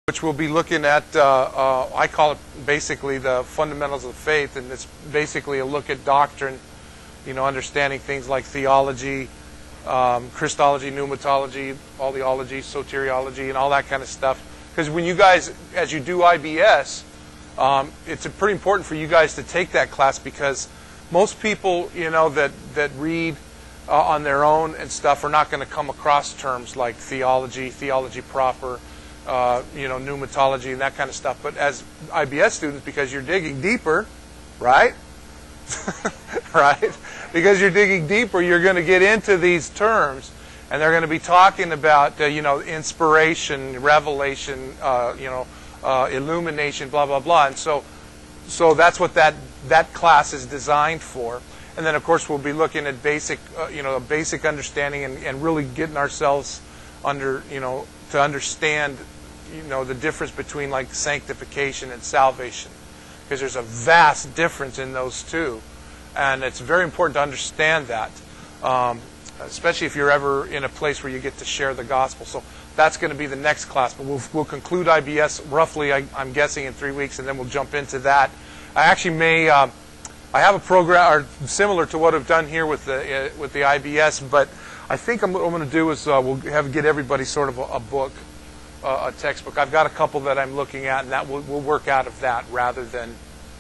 which we'll be looking at, I call it basically the fundamentals of faith, and it's basically a look at doctrine, understanding things like theology, Christology, pneumatology, all the ologies, soteriology, and all that kind of stuff. Because when you guys, as you do IBS, it's pretty important for you guys to take that class, because most people, that read on their own and stuff are not going to come across terms like theology proper, pneumatology, and that kind of stuff. But as IBS students, because you're digging deeper, right? Right? Because you're digging deeper, you're going to get into these terms, and they're going to be talking about, inspiration, revelation, illumination, blah, blah, blah. And so that's what that class is designed for. And then, of course, we'll be looking at basic understanding and really getting ourselves under, to understand, the difference between like sanctification and salvation, because there's a vast difference in those two, and it's very important to understand that, especially if you're ever in a place where you get to share the gospel. So that's going to be the next class, but we'll conclude IBS roughly, I'm guessing, in 3 weeks, and then we'll jump into that. I actually may. I have a program or similar to what I've done here with the IBS, but I think what I'm going to do is we'll get everybody sort of a book, a textbook. I've got a couple that I'm looking at, and that we'll work out of that rather than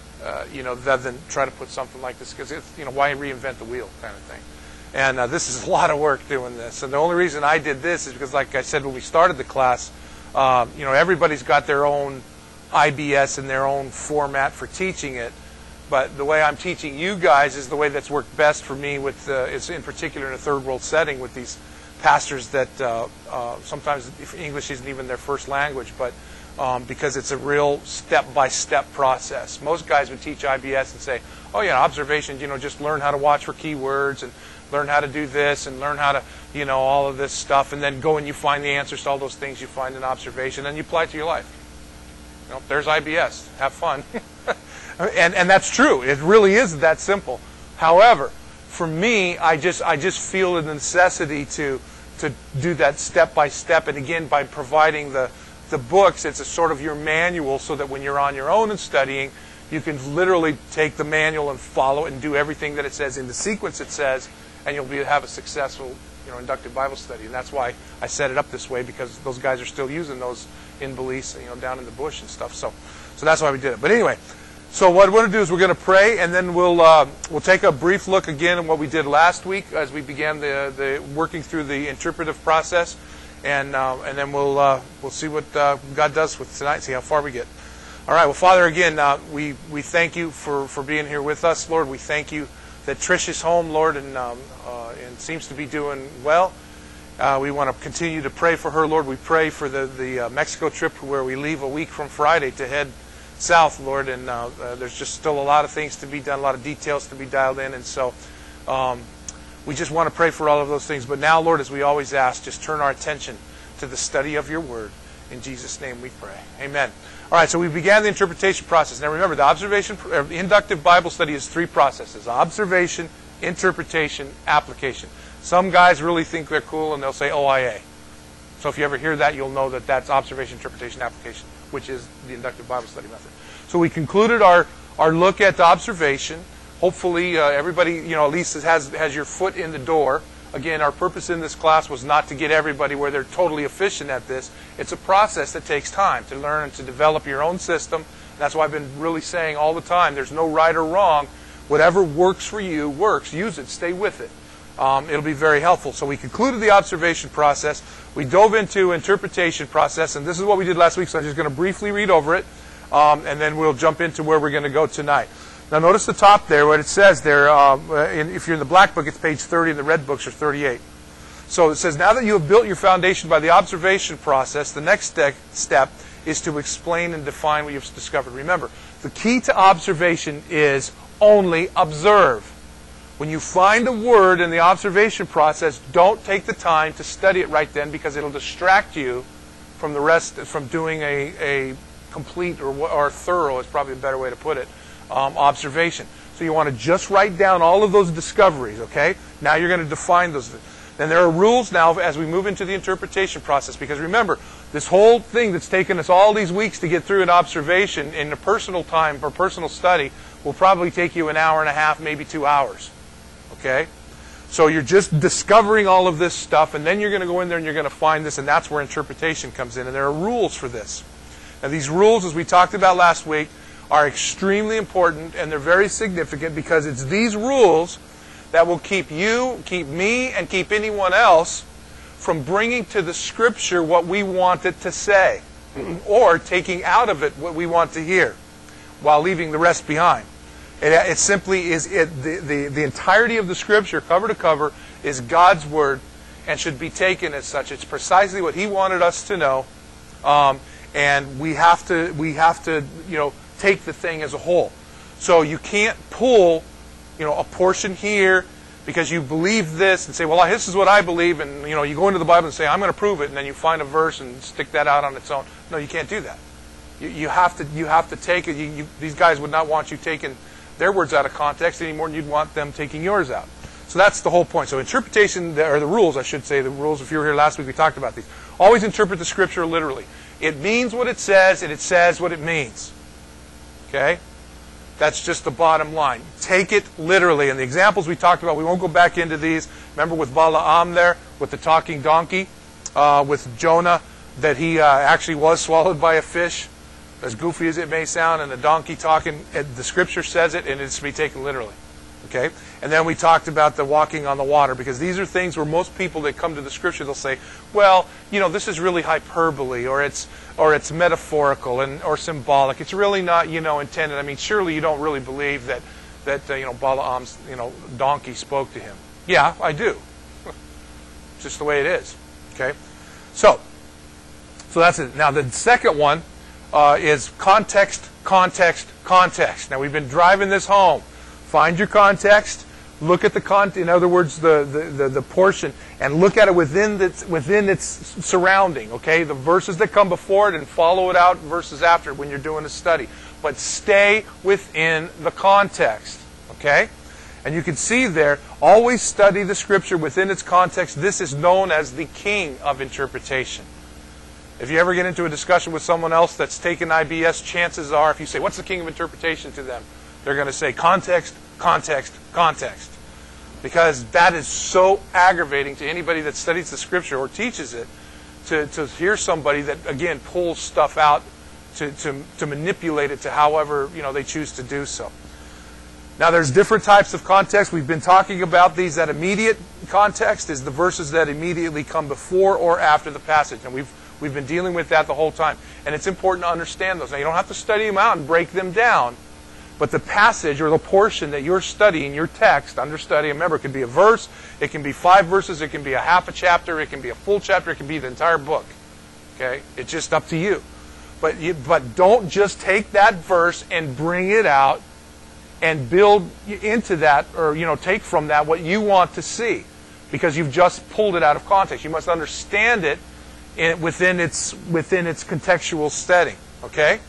try to put something like this, because it's why reinvent the wheel kind of thing. And this is a lot of work doing this. And the only reason I did this is because, like I said when we started the class, everybody's got their own IBS and their own format for teaching it. But the way I'm teaching you guys is the way that's worked best for me. It's in particular in a third world setting with these pastors that sometimes English isn't even their first language, but because it's a real step-by-step process. Most guys would teach IBS and say, "Oh yeah, observations. Just learn how to watch for keywords and learn how to do this and learn how to, all of this stuff, and then go and you find the answers to all those things you find in observation, and you apply it to your life. There's IBS. Have fun." And that's true. It really is that simple. However, for me, I just feel the necessity to do that step by step. And again, by providing the books, it's a sort of your manual, so that when you're on your own and studying, you can literally take the manual and follow it and do everything that it says in the sequence it says, and you'll have a successful inductive Bible study. And that's why I set it up this way, because those guys are still using those in Belize, down in the bush and stuff. So that's why we did it. But anyway. So what we're going to do is we're going to pray, and then we'll take a brief look again at what we did last week as we began the working through the interpretive process, and then we'll see what God does with tonight, see how far we get. All right. Well, Father, again, we thank you for being here with us, Lord. We thank you that Trish is home, Lord, and seems to be doing well. We want to continue to pray for her, Lord. We pray for the Mexico trip, where we leave a week from Friday to head south, Lord, and there's just still a lot of things to be done, a lot of details to be dialed in, and so we just want to pray for all of those things. But now, Lord, as we always ask, just turn our attention to the study of your word. In Jesus' name we pray. Amen. All right, so we began the interpretation process. Now remember, the inductive Bible study is 3 processes: observation, interpretation, application. Some guys really think they're cool, and they'll say OIA. So if you ever hear that, you'll know that that's observation, interpretation, application, which is the inductive Bible study method. So we concluded our look at the observation. Hopefully everybody, at least has your foot in the door. Again, our purpose in this class was not to get everybody where they're totally efficient at this. It's a process that takes time to learn and to develop your own system. That's why I've been really saying all the time, there's no right or wrong. Whatever works for you works. Use it. Stay with it. It'll be very helpful. So we concluded the observation process. We dove into interpretation process, and this is what we did last week, so I'm just going to briefly read over it, and then we'll jump into where we're going to go tonight. Now notice the top there, what it says there. If you're in the black book, it's page 30, and the red books are 38. So it says, now that you have built your foundation by the observation process, the next step is to explain and define what you've discovered. Remember, the key to observation is only observe. When you find a word in the observation process, don't take the time to study it right then, because it'll distract you from the rest, from doing a complete or thorough, is probably a better way to put it, observation. So you want to just write down all of those discoveries, okay? Now you're going to define those. Then there are rules now as we move into the interpretation process, because remember, This whole thing that's taken us all these weeks to get through an observation in a personal time for personal study will probably take you an hour and a half, maybe 2 hours. Okay? So you're just discovering all of this stuff, and then you're going to go in there and you're going to find this, and that's where interpretation comes in. And there are rules for this. Now these rules, as we talked about last week, are extremely important, and they're very significant because it's these rules that will keep you, keep me, and keep anyone else from bringing to the Scripture what we want it to say, or taking out of it what we want to hear, while leaving the rest behind. It simply is, the entirety of the Scripture, cover to cover, is God's Word, and should be taken as such. It's precisely what He wanted us to know, and we have to, take the thing as a whole. So you can't pull, a portion here, because you believe this and say, well, this is what I believe, and you go into the Bible and say, I'm going to prove it, and then you find a verse and stick that out on its own. No, you can't do that. You have to take it. These guys would not want you taking their words out of context any more than you'd want them taking yours out. So that's the whole point. So interpretation, or the rules, I should say, the rules, if you were here last week, we talked about these. Always interpret the Scripture literally. It means what it says, and it says what it means. Okay? That's just the bottom line. Take it literally. And the examples we talked about, we won't go back into these. Remember with Balaam there, with the talking donkey, with Jonah, that he actually was swallowed by a fish, as goofy as it may sound, and the donkey talking, the Scripture says it, and it's to be taken literally. Okay? And then we talked about the walking on the water, because these are things where most people that come to the Scripture, they'll say, well, this is really hyperbole, or it's metaphorical or symbolic. It's really not, intended. I mean, surely you don't really believe that Balaam's, donkey spoke to him. Yeah, I do. It's just the way it is. Okay? So that's it. Now, the second one is context, context, context. Now, we've been driving this home. Find your context. Look at the context. In other words, the portion, and look at it within its surrounding. Okay, the verses that come before it, and follow it out verses after when you're doing a study. But stay within the context. Okay, and you can see there. Always study the Scripture within its context. This is known as the king of interpretation. If you ever get into a discussion with someone else that's taken IBS, chances are, if you say, "What's the king of interpretation?" to them, they're going to say context, context, context. Because that is so aggravating to anybody that studies the Scripture or teaches it, to hear somebody that, again, pulls stuff out to manipulate it to however they choose to do so. Now, there's different types of context. We've been talking about these. That immediate context is the verses that immediately come before or after the passage. And we've been dealing with that the whole time. And it's important to understand those. Now, you don't have to study them out and break them down. But the passage or the portion that you're studying, your text, understudy, remember, it can be a verse, it can be 5 verses, it can be a half a chapter, it can be a full chapter, it can be the entire book. Okay? It's just up to you. But don't just take that verse and bring it out and build into that, or take from that what you want to see, because you've just pulled it out of context. You must understand it within its contextual setting. Okay?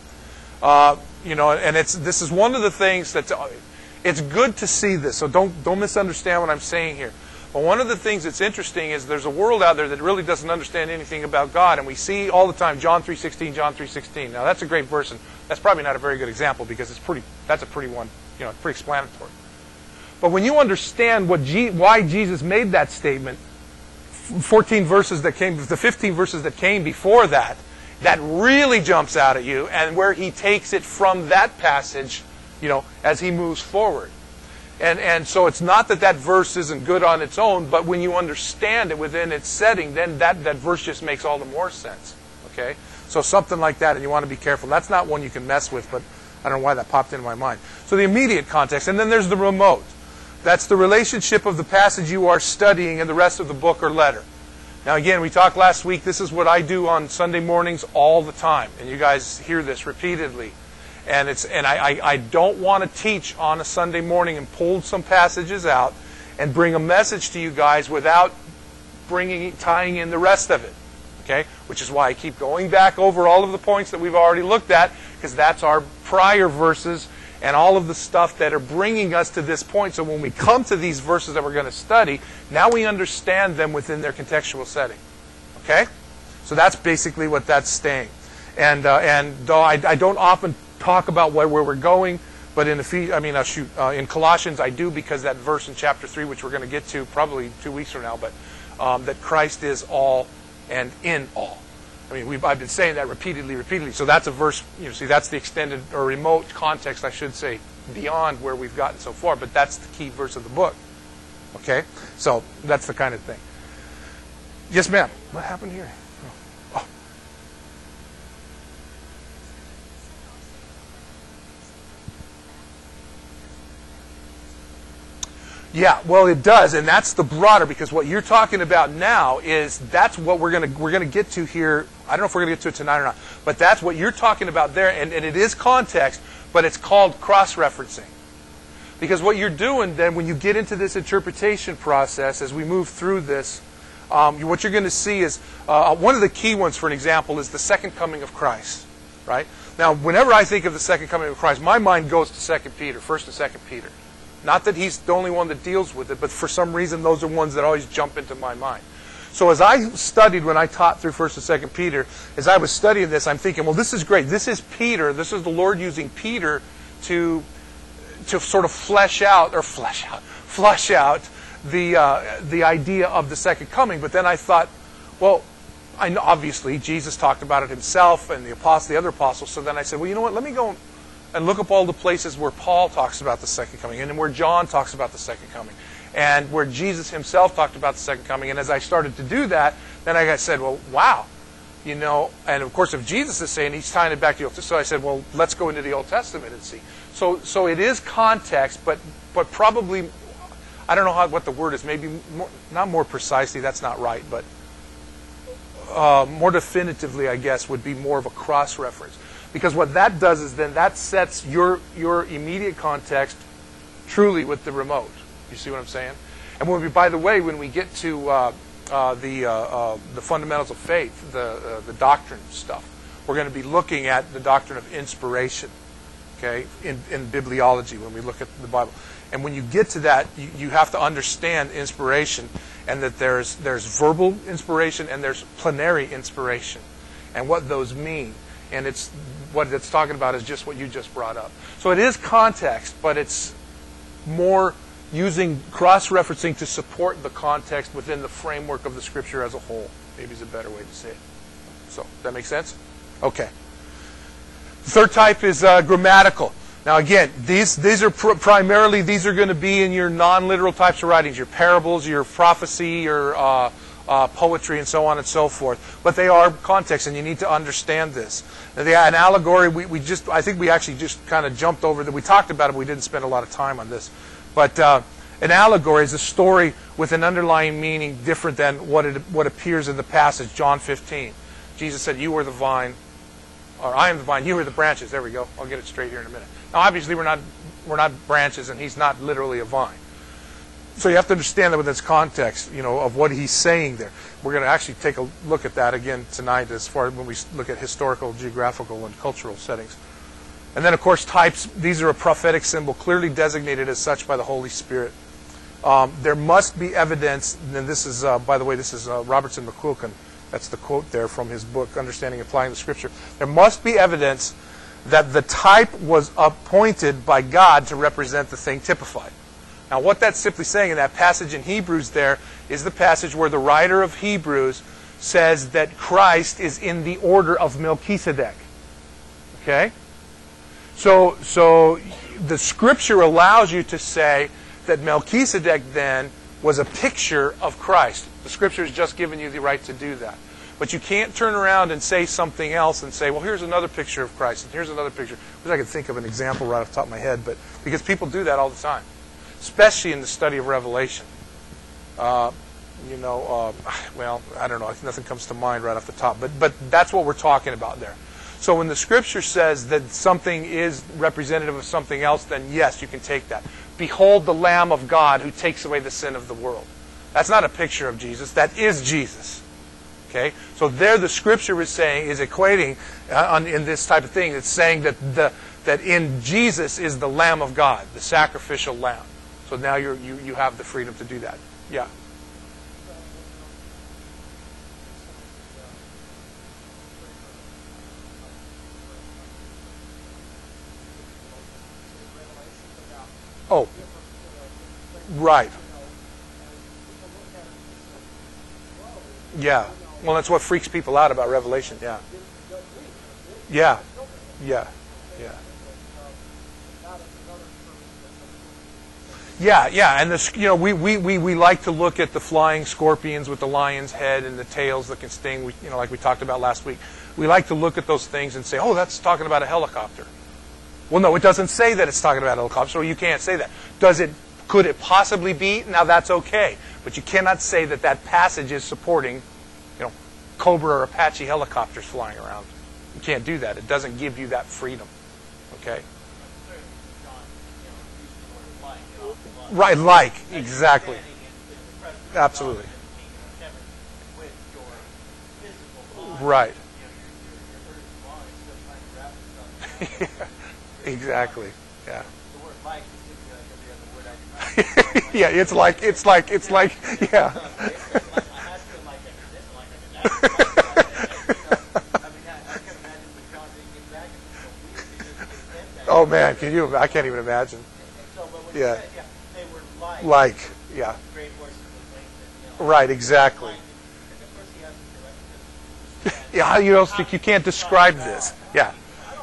And this is one of the things it's good to see this. So don't misunderstand what I'm saying here. But one of the things that's interesting is there's a world out there that really doesn't understand anything about God, and we see all the time John 3:16, John 3:16. Now that's a great verse, and that's probably not a very good example because that's a pretty one, pretty explanatory. But when you understand why Jesus made that statement, 15 verses that came before that really jumps out at you, and where he takes it from that passage, as he moves forward. And so it's not that verse isn't good on its own, but when you understand it within its setting, then that verse just makes all the more sense. Okay? So something like that, and you want to be careful. That's not one you can mess with, but I don't know why that popped into my mind. So the immediate context, and then there's the remote. That's the relationship of the passage you are studying and the rest of the book or letter. Now again, we talked last week, this is what I do on Sunday mornings all the time. And you guys hear this repeatedly. And I don't want to teach on a Sunday morning and pull some passages out and bring a message to you guys without tying in the rest of it. Okay? Which is why I keep going back over all of the points that we've already looked at, because that's our prior verses and all of the stuff that are bringing us to this point. So when we come to these verses that we're going to study, now we understand them within their contextual setting. Okay? So that's basically what that's saying. And though I don't often talk about where we're going, but in in Colossians I do, because that verse in chapter 3, which we're going to get to probably 2 weeks from now, but that Christ is all and in all. I mean, I've been saying that repeatedly. So that's a verse, that's the extended or remote context, I should say, beyond where we've gotten so far. But that's the key verse of the book. Okay? So that's the kind of thing. Yes, ma'am. What happened here? Oh. Yeah, well, it does, and that's the broader, because what you're talking about now is that's what we're gonna get to here. I don't know if we're gonna get to it tonight or not, but that's what you're talking about there, and it is context, but it's called cross-referencing. Because what you're doing then, when you get into this interpretation process, as we move through this, what you're going to see is one of the key ones, for an example, is the second coming of Christ. Right? Now, whenever I think of the second coming of Christ, my mind goes to 2 Peter, 1st and 2 Peter. Not that he's the only one that deals with it, but for some reason those are ones that always jump into my mind. So as I studied, when I taught through 1st and 2 Peter, as I was studying this, I'm thinking, well, this is great. This is Peter. This is the Lord using Peter to sort of flesh out the idea of the second coming. But then I thought, well, I know obviously Jesus talked about it himself and the other apostles. So then I said, well, you know what? Let me go and look up all the places where Paul talks about the second coming, and where John talks about the second coming, and where Jesus himself talked about the second coming. And as I started to do that, then I said, well, wow. And of course, if Jesus is saying, he's tying it back to the Old Testament. So I said, well, let's go into the Old Testament and see. So it is context, but probably, I don't know what the word is. Maybe not more precisely. That's not right, but more definitively, I guess, would be more of a cross-reference. Because what that does is then that sets your immediate context truly with the remote. You see what I'm saying? And by the way, when we get to the fundamentals of faith, the doctrine stuff, we're going to be looking at the doctrine of inspiration. Okay, in bibliology, when we look at the Bible. And when you get to that, you have to understand inspiration, and that there's verbal inspiration and there's plenary inspiration, and what those mean. And what it's talking about is just what you just brought up. So it is context, but it's more using cross-referencing to support the context within the framework of the Scripture as a whole. Maybe is a better way to say it. So, does that make sense? Okay. The third type is grammatical. Now again, these are primarily, these are going to be in your non-literal types of writings, your parables, your prophecy, your poetry, and so on and so forth. But they are context, and you need to understand this. Now, an allegory, I think we actually just kind of jumped over that. We talked about it, but we didn't spend a lot of time on this. But an allegory is a story with an underlying meaning different than what appears in the passage, John 15. Jesus said, "You are the vine." Or I am the vine, you are the branches. There we go. I'll get it straight here in a minute. Now, obviously, we're not branches, and he's not literally a vine. So you have to understand that within its context, of what he's saying there. We're going to actually take a look at that again tonight, as far as when we look at historical, geographical, and cultural settings. And then, of course, types. These are a prophetic symbol, clearly designated as such by the Holy Spirit. There must be evidence, and this is, by the way, this is Robertson McQuilkin. That's the quote there from his book, Understanding and Applying the Scripture. There must be evidence that the type was appointed by God to represent the thing typified. Now, what that's simply saying in that passage in Hebrews there is the passage where the writer of Hebrews says that Christ is in the order of Melchizedek. Okay? So the Scripture allows you to say that Melchizedek then was a picture of Christ. The Scripture has just given you the right to do that. But you can't turn around and say something else and say, well, here's another picture of Christ, and here's another picture. I wish I could think of an example right off the top of my head, but because people do that all the time, especially in the study of Revelation. Well, I don't know. Nothing comes to mind right off the top. But that's what we're talking about there. So when the Scripture says that something is representative of something else, then yes, you can take that. Behold the Lamb of God who takes away the sin of the world. That's not a picture of Jesus. That is Jesus. Okay? So there the Scripture is equating in this type of thing. It's saying that in Jesus is the Lamb of God, the sacrificial Lamb. So now you have the freedom to do that. Yeah. Oh, right. Yeah. Well, that's what freaks people out about Revelation. Yeah. Yeah. Yeah. Yeah. Yeah, yeah, and this, we like to look at the flying scorpions with the lion's head and the tails that can sting. Like we talked about last week. We like to look at those things and say, "Oh, that's talking about a helicopter." Well, no, it doesn't say that it's talking about a helicopter, so you can't say that. Could it possibly be? Now that's okay, but you cannot say that that passage is supporting, Cobra or Apache helicopters flying around. You can't do that. It doesn't give you that freedom. Okay. Right, like, exactly. Absolutely. Right. Yeah, exactly. Yeah. Yeah, it's like, yeah. Oh man, I can't even imagine. Yeah. Like, yeah. Right, exactly. Yeah, you can't describe this. Yeah.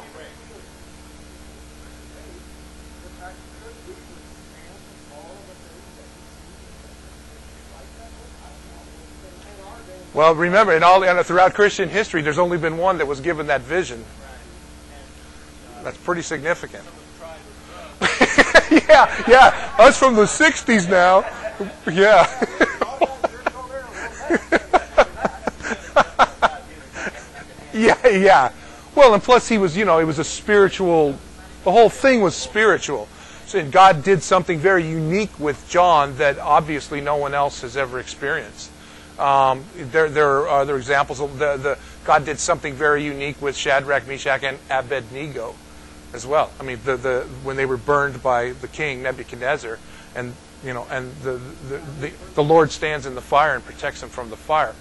Well, remember, throughout Christian history, there's only been one that was given that vision. That's pretty significant. Yeah. Us from the 60s now. Yeah. Yeah. Well, and plus he was a spiritual, the whole thing was spiritual. So, and God did something very unique with John that obviously no one else has ever experienced. There are other examples. God did something very unique with Shadrach, Meshach, and Abednego as well. I mean, when they were burned by the king Nebuchadnezzar, and the Lord stands in the fire and protects them from the fire.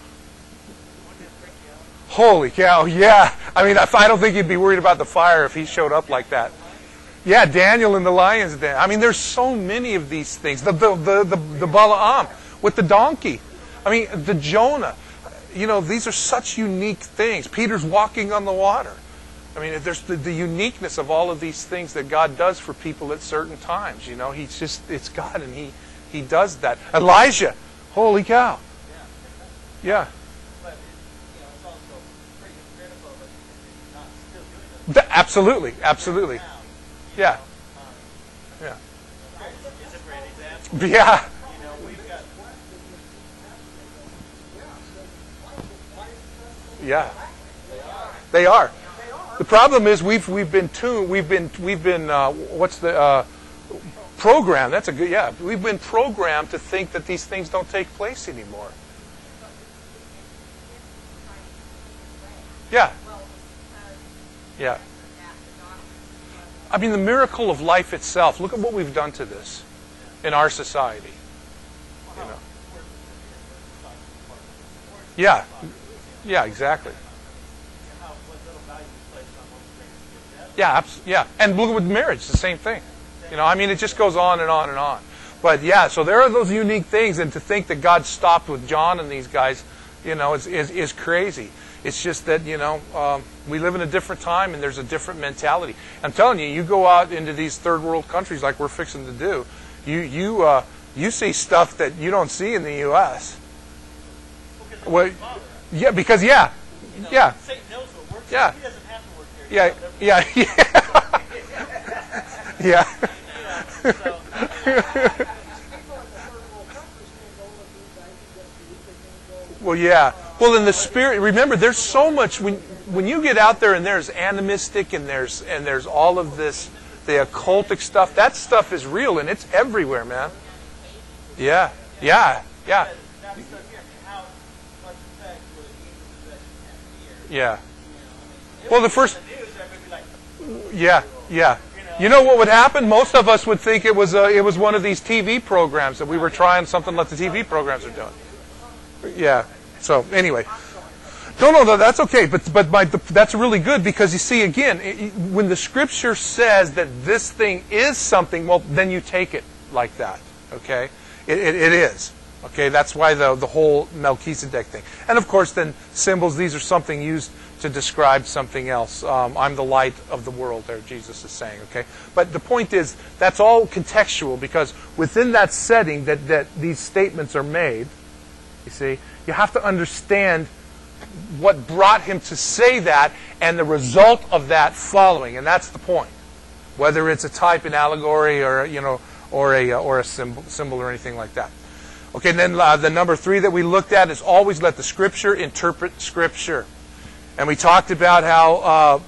Holy cow! Yeah, I mean, I don't think you'd be worried about the fire if he showed up like that. Yeah, Daniel in the lion's den. I mean, there's so many of these things. The Balaam with the donkey. I mean, the Jonah. These are such unique things. Peter's walking on the water. I mean, there's the uniqueness of all of these things that God does for people at certain times. It's God, and He does that. Elijah, holy cow. Yeah. But it's also pretty critical that you're not still doing it. Absolutely. Yeah. Yeah. It's a great example. Yeah. Yeah. They are. The problem is we've been what's the programmed? That's a good, yeah. We've been programmed to think that these things don't take place anymore. Yeah. Yeah. I mean, the miracle of life itself. Look at what we've done to this in our society. Yeah. Yeah, exactly. Yeah, yeah. And look with marriage, the same thing. I mean, it just goes on and on and on. But yeah, so there are those unique things, and to think that God stopped with John and these guys, is crazy. It's just that, we live in a different time and there's a different mentality. I'm telling you, you go out into these third world countries like we're fixing to do, you see stuff that you don't see in the U.S. Well, yeah, because yeah. Satan knows what works. Yeah. He doesn't have to work here. Yeah. Well, yeah. Well, in the spirit, remember, there's so much when you get out there and there's animistic and there's all of this, the occultic stuff. That stuff is real and it's everywhere, man. Yeah. Yeah. Yeah. Yeah. Well, the first. Yeah. Yeah. You know what would happen? Most of us would think it was one of these TV programs that we were trying something like the TV programs are doing. Yeah. So anyway, No, that's okay. But that's really good because you see, again, when the Scripture says that this thing is something, well, then you take it like that. Okay, it is. Okay, that's why the whole Melchizedek thing. And of course, then symbols. These are something used to describe something else. I'm the light of the world. There, Jesus is saying. Okay, but the point is that's all contextual because within that setting that these statements are made. You see, you have to understand what brought him to say that and the result of that following, and that's the point. Whether it's a type, an allegory, or or a symbol or anything like that. Okay, and then the number 3 that we looked at is always let the Scripture interpret Scripture. And we talked about how,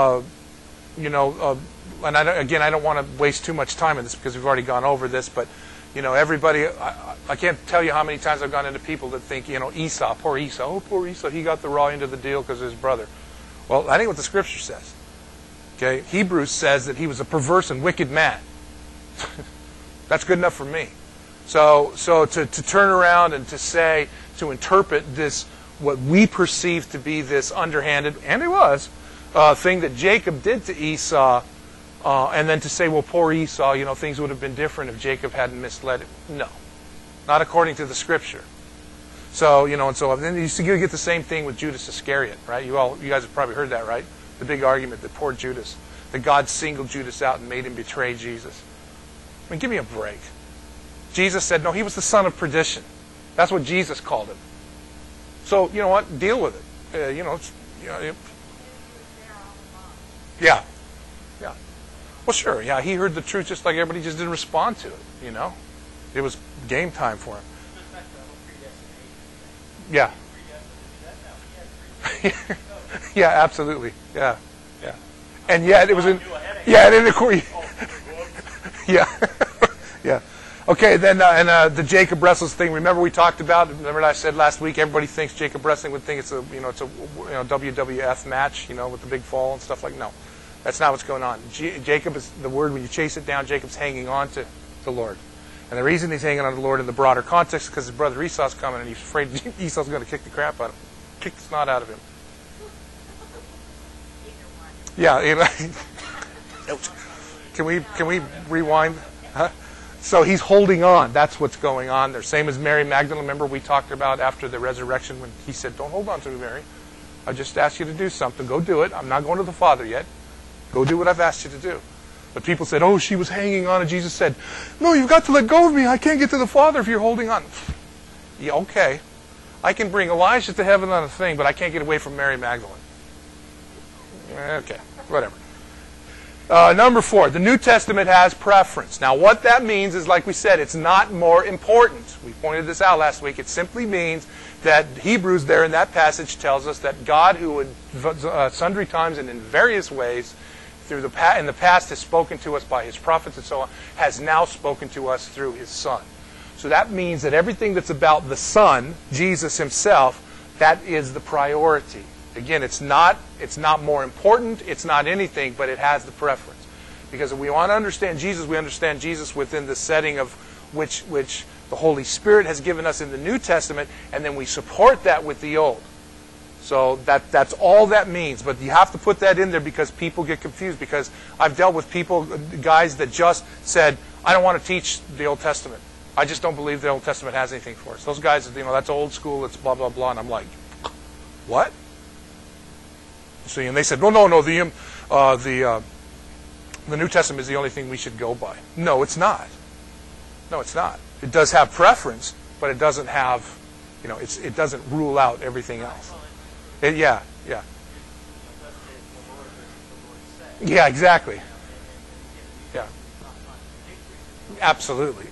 and I don't want to waste too much time on this because we've already gone over this, but, everybody, I can't tell you how many times I've gone into people that think, Esau, poor Esau, he got the raw end of the deal because of his brother. Well, that ain't what the Scripture says. Okay, Hebrews says that he was a perverse and wicked man. That's good enough for me. So to turn around and to interpret this, what we perceive to be this underhanded, and it was, thing that Jacob did to Esau, and then to say, well, poor Esau, things would have been different if Jacob hadn't misled him. No. Not according to the Scripture. So, and so then you get the same thing with Judas Iscariot, right? You guys have probably heard that, right? The big argument that poor Judas, that God singled Judas out and made him betray Jesus. I mean, give me a break. Jesus said, no, he was the son of perdition. That's what Jesus called him. So, you know what? Deal with it. Yeah. Well, sure. Yeah, he heard the truth just like everybody, just didn't respond to it, It was game time for him. Yeah. Yeah, absolutely. Yeah. And yet it was in... Yeah, and in the court... Yeah. Yeah. Okay, then and the Jacob wrestles thing. Remember we talked about. Remember I said last week. Everybody thinks Jacob wrestling would think it's a WWF match, with the big fall and stuff like. No, that's not what's going on. Jacob is the word when you chase it down. Jacob's hanging on to the Lord, and the reason he's hanging on to the Lord in the broader context is because his brother Esau's coming and he's afraid Esau's going to kick the crap out of him, kick the snot out of him. Yeah. Can we rewind? Huh? So he's holding on. That's what's going on there. Same as Mary Magdalene. Remember we talked about after the resurrection when he said, don't hold on to me, Mary. I just asked you to do something. Go do it. I'm not going to the Father yet. Go do what I've asked you to do. But people said, oh, she was hanging on. And Jesus said, no, you've got to let go of me. I can't get to the Father if you're holding on. Yeah, okay. I can bring Elijah to heaven on a thing, but I can't get away from Mary Magdalene. Okay, whatever. Number 4, the New Testament has preference. Now, what that means is, like we said, it's not more important. We pointed this out last week. It simply means that Hebrews there in that passage tells us that God, who would sundry times and in various ways in the past has spoken to us by His prophets and so on, has now spoken to us through His Son. So that means that everything that's about the Son, Jesus Himself, that is the priority. Again, it's not more important, it's not anything, but it has the preference. Because if we want to understand Jesus, we understand Jesus within the setting of which the Holy Spirit has given us in the New Testament, and then we support that with the Old. So that's all that means. But you have to put that in there because people get confused. Because I've dealt with guys that just said, I don't want to teach the Old Testament. I just don't believe the Old Testament has anything for us. Those guys, that's old school, it's blah, blah, blah. And I'm like, what? See, and they said, no, the New Testament is the only thing we should go by. No, it's not. No, it's not. It does have preference, but it doesn't have, it doesn't rule out everything else. Yeah, exactly. Yeah, absolutely.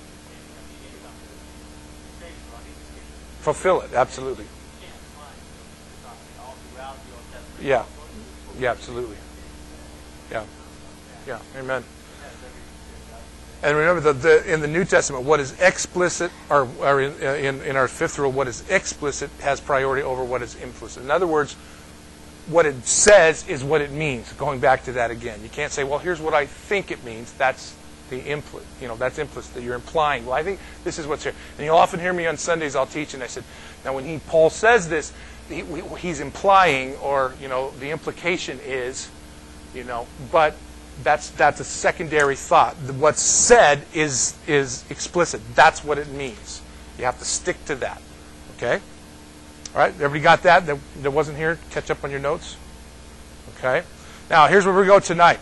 Fulfill it, absolutely. Yeah. Yeah, absolutely. Yeah. Amen. And remember, in the New Testament, what is explicit, or in our 5th rule, what is explicit has priority over what is implicit. In other words, what it says is what it means. Going back to that again, you can't say, "Well, here's what I think it means." That's the implicit. That's implicit. That you're implying. Well, I think this is what's here. And you'll often hear me on Sundays. I'll teach, and I said, "Now, when Paul says this, he's implying, or the implication is, but that's a secondary thought. What's said is explicit. That's what it means. You have to stick to that. Okay? All right, everybody got that? That wasn't here? Catch up on your notes? Okay. Now, here's where we go tonight.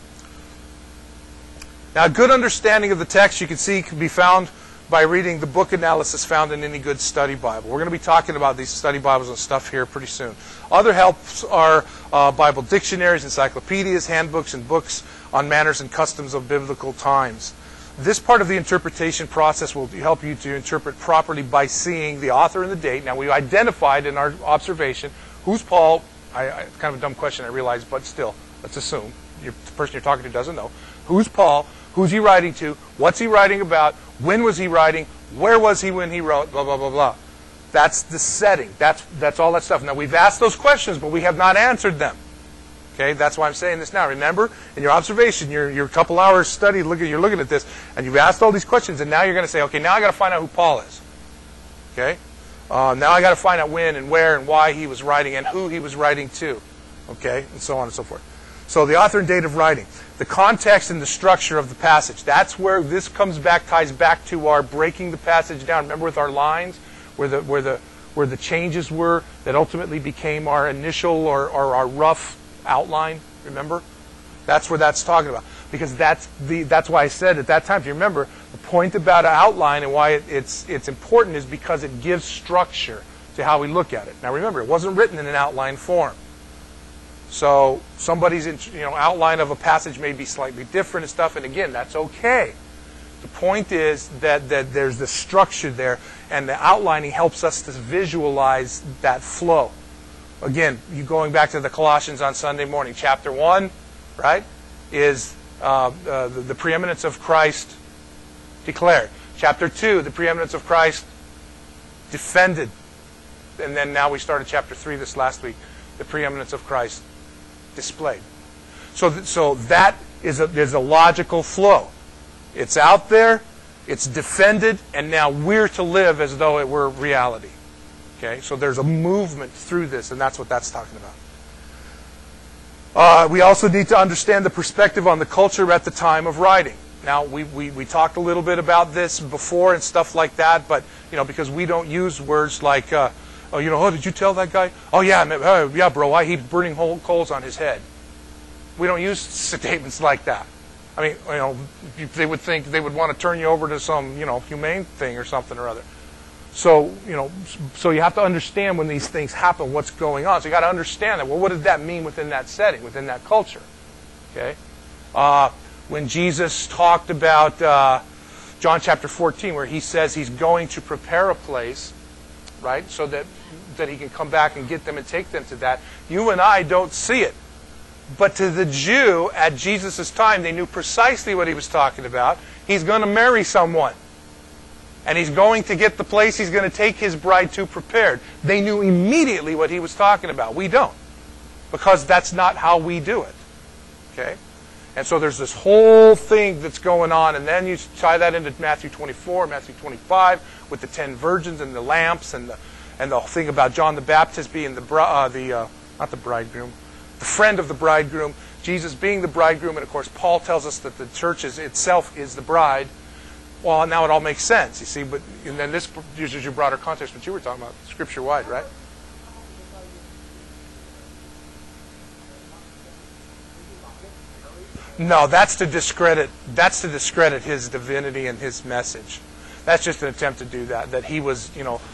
Now, a good understanding of the text, you can see, can be found by reading the book analysis found in any good study Bible. We're going to be talking about these study Bibles and stuff here pretty soon. Other helps are Bible dictionaries, encyclopedias, handbooks, and books on manners and customs of biblical times. This part of the interpretation process will help you to interpret properly by seeing the author and the date. Now, we identified in our observation who's Paul. It's kind of a dumb question, I realize, but still, let's assume the person you're talking to doesn't know. Who's Paul? Who's he writing to? What's he writing about? When was he writing? Where was he when he wrote? Blah, blah, blah, blah. That's the setting. That's all that stuff. Now, we've asked those questions, but we have not answered them. Okay, that's why I'm saying this now. Remember, in your observation, your couple hours study, you're looking at this, and you've asked all these questions, and now you're going to say, okay, now I got to find out who Paul is. Okay, now I got to find out when and where and why he was writing and who he was writing to. Okay, and so on and so forth. So the author and date of writing, the context and the structure of the passage. That's where this ties back to our breaking the passage down. Remember with our lines, where the changes were that ultimately became our initial or our rough outline. Remember, that's where that's talking about, because that's why I said at that time. If you remember, the point about an outline and why it's important is because it gives structure to how we look at it. Now remember, it wasn't written in an outline form, so somebody's outline of a passage may be slightly different and stuff. And again, that's okay. The point is that there's the structure there, and the outlining helps us to visualize that flow. Again, you going back to the Colossians on Sunday morning, chapter 1, right, is the preeminence of Christ declared. Chapter 2, the preeminence of Christ defended. And then now we started chapter 3 this last week, the preeminence of Christ displayed. So that is a logical flow. It's out there, it's defended, and now we're to live as though it were reality. Okay, so there's a movement through this, and that's what that's talking about. We also need to understand the perspective on the culture at the time of writing. Now, we talked a little bit about this before and stuff like that, but because we don't use words like, oh, did you tell that guy? Oh yeah, bro, I heaped burning coals on his head. We don't use statements like that. I mean, they would think they would want to turn you over to some, humane thing or something or other. So, so you have to understand when these things happen, what's going on. So you got to understand that. Well, what does that mean within that setting, within that culture? Okay. When Jesus talked about John chapter 14, where he says he's going to prepare a place, right, so that he can come back and get them and take them to that. You and I don't see it. But to the Jew at Jesus' time, they knew precisely what he was talking about. He's going to marry someone. And he's going to get the place he's going to take his bride to prepared. They knew immediately what he was talking about. We don't. Because that's not how we do it. Okay? And so there's this whole thing that's going on. And then you tie that into Matthew 24, Matthew 25, with the 10 virgins and the lamps and the thing about John the Baptist being not the bridegroom, the friend of the bridegroom, Jesus being the bridegroom. And of course, Paul tells us that the church itself is the bride. Well, now it all makes sense, you see. But and then this uses your broader context, what you were talking about, scripture-wide, right? No, that's to discredit his divinity and his message. That's just an attempt to do that. That he was,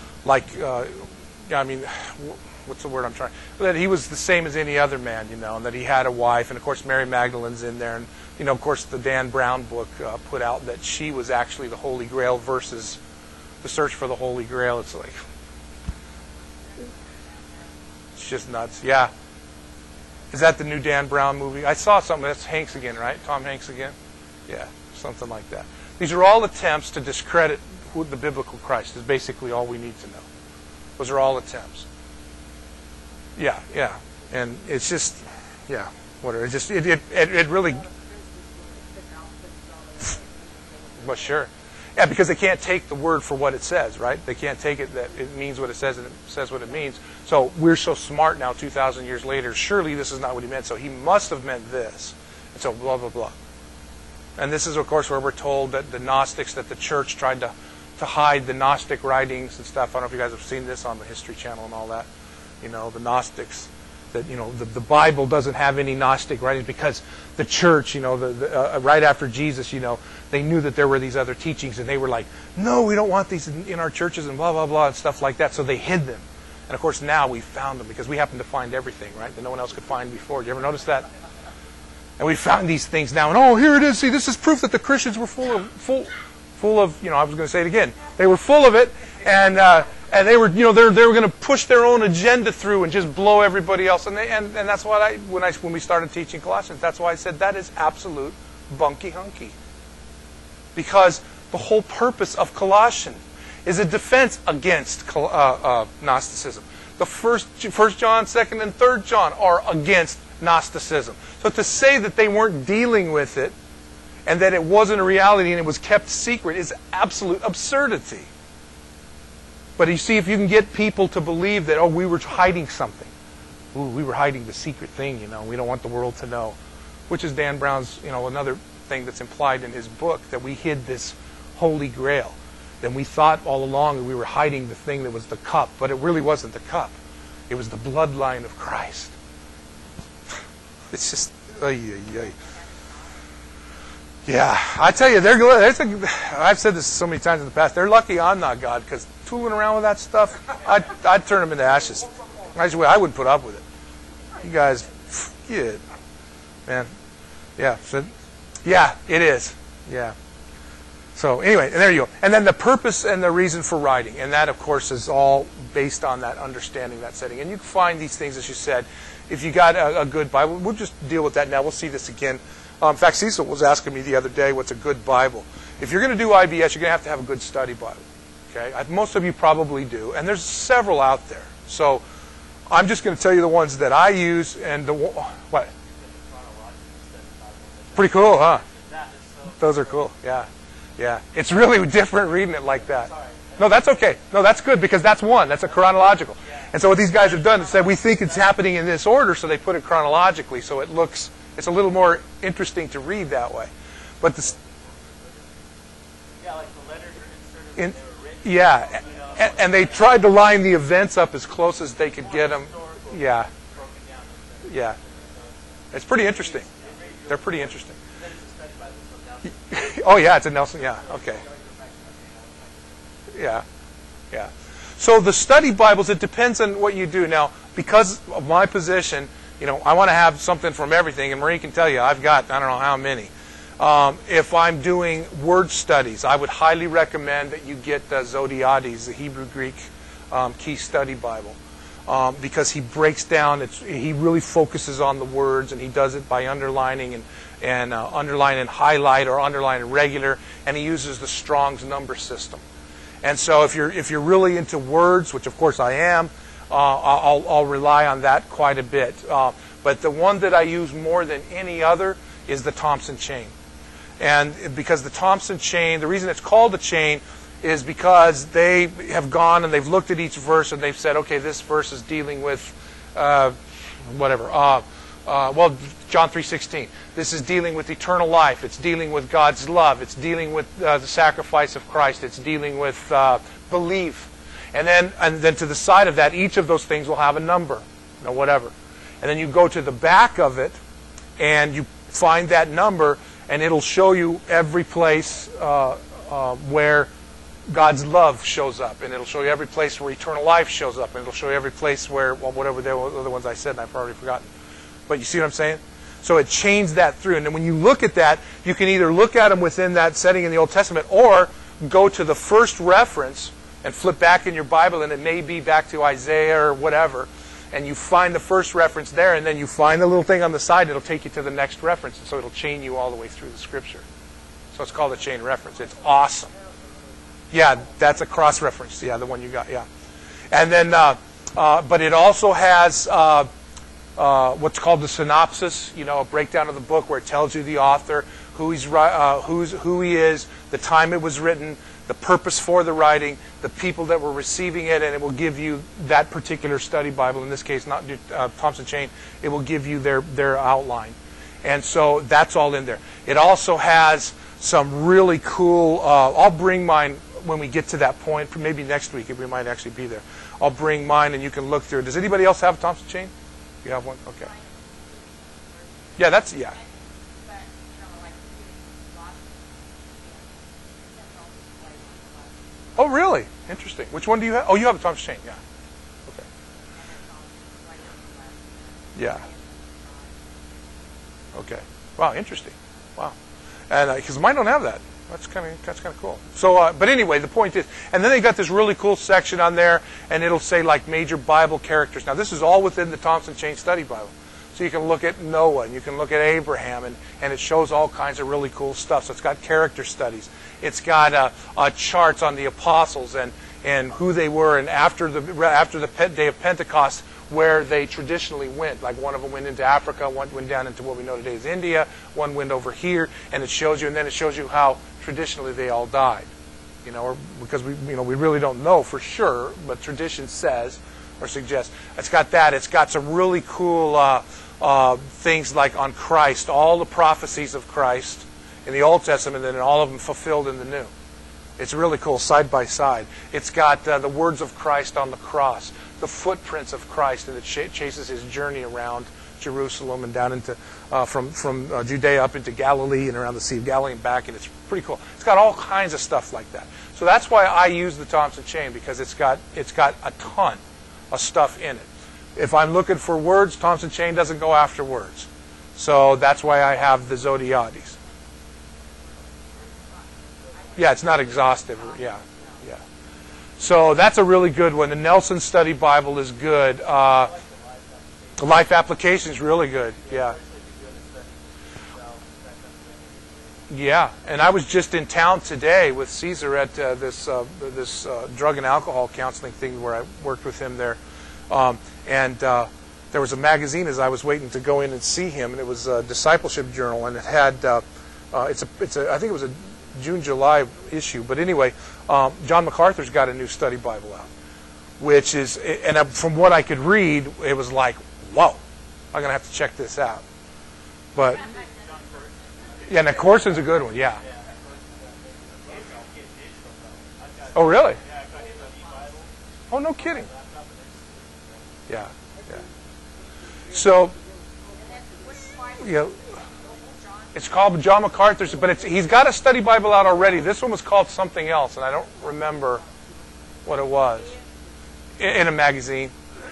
what's the word I'm trying? That he was the same as any other man, and that he had a wife, and of course Mary Magdalene's in there, and of course the Dan Brown book put out that she was actually the Holy Grail versus the search for the Holy Grail. It's like, it's just nuts. Yeah. Is that the new Dan Brown movie? I saw something. That's Hanks again, right? Tom Hanks again? Yeah, something like that. These are all attempts to discredit the biblical Christ is basically all we need to know. Those are all attempts. Yeah. And it's just, whatever. It really... Well, sure. Yeah, because they can't take the word for what it says, right? They can't take it that it means what it says and it says what it means. So we're so smart now, 2,000 years later, surely this is not what he meant. So he must have meant this. And so blah, blah, blah. And this is, of course, where we're told that the Gnostics, that the church tried to hide the Gnostic writings and stuff. I don't know if you guys have seen this on the History Channel and all that. You know, the Gnostics, that, you know, the Bible doesn't have any Gnostic writings because the church, you know, right after Jesus, you know, they knew that there were these other teachings, and they were like, no, we don't want these in our churches and blah, blah, blah, and stuff like that. So they hid them. And, of course, now we found them because we happen to find everything, right, that no one else could find before. Did you ever notice that? And we found these things now, and oh, here it is. See, this is proof that the Christians were full of, you know, I was going to say it again. They were full of it, and they were, you know, they were going to push their own agenda through and just blow everybody else. And that's what when we started teaching Colossians, that's why I said that is absolute bunky hunky. Because the whole purpose of Colossians is a defense against Gnosticism. The First John, 2nd, and 3rd John are against Gnosticism. So to say that they weren't dealing with it and that it wasn't a reality and it was kept secret is absolute absurdity. But you see, if you can get people to believe that, oh, we were hiding something. Ooh, we were hiding the secret thing, you know. We don't want the world to know. Which is Dan Brown's, you know, another thing that's implied in his book, that we hid this Holy Grail. Then we thought all along that we were hiding the thing that was the cup, but it really wasn't the cup. It was the bloodline of Christ. It's just, yeah, I tell you, I've said this so many times in the past, they're lucky I'm not God, because tooling around with that stuff, I'd turn them into ashes. Actually, I wouldn't put up with it. You guys, yeah, man. Yeah, so, yeah, it is. Yeah. So anyway, and there you go. And then the purpose and the reason for writing. And that, of course, is all based on that understanding, that setting. And you can find these things, as you said. If you got a good Bible, we'll just deal with that now. We'll see this again. In fact, Cecil was asking me the other day, what's a good Bible? If you're going to do IBS, you're going to have a good study Bible. Okay? Most of you probably do. And there's several out there. So I'm just going to tell you the ones that I use. And what? Pretty cool, huh? Those are cool, yeah. Yeah. It's really different reading it like that. No, that's okay. No, that's good, because that's one. That's a chronological. And so what these guys have done is said, we think it's happening in this order, so they put it chronologically, so it's a little more interesting to read that way. But yeah, like the letters are inserted when they were written. Yeah. And they tried to line the events up as close as they could get them. Yeah. Yeah. It's pretty interesting. They're pretty interesting. Oh, yeah, it's a Nelson. Yeah, okay. Yeah, yeah. So the study Bibles, it depends on what you do. Now, because of my position, you know, I want to have something from everything, and Marie can tell you, I've got, I don't know how many. If I'm doing word studies, I would highly recommend that you get Zodiades, the Hebrew-Greek Key Study Bible, because he breaks down, he really focuses on the words, and he does it by underlining and underline and highlight, or underline and regular, and he uses the Strong's number system. And so if you're really into words, which of course I am, I'll rely on that quite a bit. But the one that I use more than any other is the Thompson chain. And because the Thompson chain, the reason it's called a chain is because they have gone and they've looked at each verse and they've said, okay, this verse is dealing with whatever. John 3:16. This is dealing with eternal life. It's dealing with God's love. It's dealing with the sacrifice of Christ. It's dealing with belief. And then to the side of that, each of those things will have a number, you know, whatever. And then you go to the back of it, and you find that number, and it'll show you every place where God's love shows up, and it'll show you every place where eternal life shows up, and it'll show you every place where, well, whatever the other ones I said, and I've already forgotten. But you see what I'm saying? So it chains that through. And then when you look at that, you can either look at them within that setting in the Old Testament, or go to the first reference and flip back in your Bible, and it may be back to Isaiah or whatever, and you find the first reference there, and then you find the little thing on the side, and it'll take you to the next reference, and so it'll chain you all the way through the Scripture. So it's called a chain reference. It's awesome. Yeah, that's a cross-reference. Yeah, the one you got, yeah. And then, but it also has what's called the synopsis, a breakdown of the book where it tells you the author, who he is, the time it was written, the purpose for the writing, the people that were receiving it, and it will give you that particular study Bible. In this case, not Thompson Chain. It will give you their outline, and so that's all in there. It also has some really cool. I'll bring mine when we get to that point. Maybe next week, if we might actually be there. I'll bring mine, and you can look through it. Does anybody else have a Thompson Chain? You have one? Okay. Yeah, yeah. Oh, really? Interesting. Which one do you have? Oh, you have a Thompson Chain. Yeah. Okay. Yeah. Okay. Wow, interesting. Wow. And because mine don't have that. That's kind of cool. So, but anyway, the point is, and then they got this really cool section on there, and it'll say like major Bible characters. Now, this is all within the Thompson Chain Study Bible. So you can look at Noah, and you can look at Abraham, and it shows all kinds of really cool stuff. So it's got character studies. It's got charts on the apostles and who they were, and after the day of Pentecost, where they traditionally went. Like one of them went into Africa, one went down into what we know today as India, one went over here, and it shows you, and then it shows you how traditionally they all died. Because we really don't know for sure, but tradition says or suggests. It's got that. It's got some really cool things like on Christ, all the prophecies of Christ in the Old Testament, and then all of them fulfilled in the New. It's really cool, side by side. It's got the words of Christ on the cross, the footprints of Christ, and it chases his journey around Jerusalem and down into from Judea up into Galilee and around the Sea of Galilee and back, and it's pretty cool. It's got all kinds of stuff like that. So that's why I use the Thompson Chain, because it's got a ton of stuff in it. If I'm looking for words, Thompson Chain doesn't go after words. So that's why I have the Zodiades. Yeah, it's not exhaustive. Yeah. So that's a really good one. The Nelson Study Bible is good. The Life Application is really good. Yeah. Yeah, and I was just in town today with Caesar at this drug and alcohol counseling thing where I worked with him there, and there was a magazine as I was waiting to go in and see him, and it was a discipleship journal, and it had I think it was a June-July issue, but anyway, John MacArthur's got a new study Bible out, which is, and from what I could read, it was like, whoa, I'm gonna have to check this out, but. Yeah, and Corson's a good one, yeah. Oh, really? Oh, no kidding. Yeah. So, it's called John MacArthur's, but he's got a study Bible out already. This one was called something else, and I don't remember what it was. In a magazine.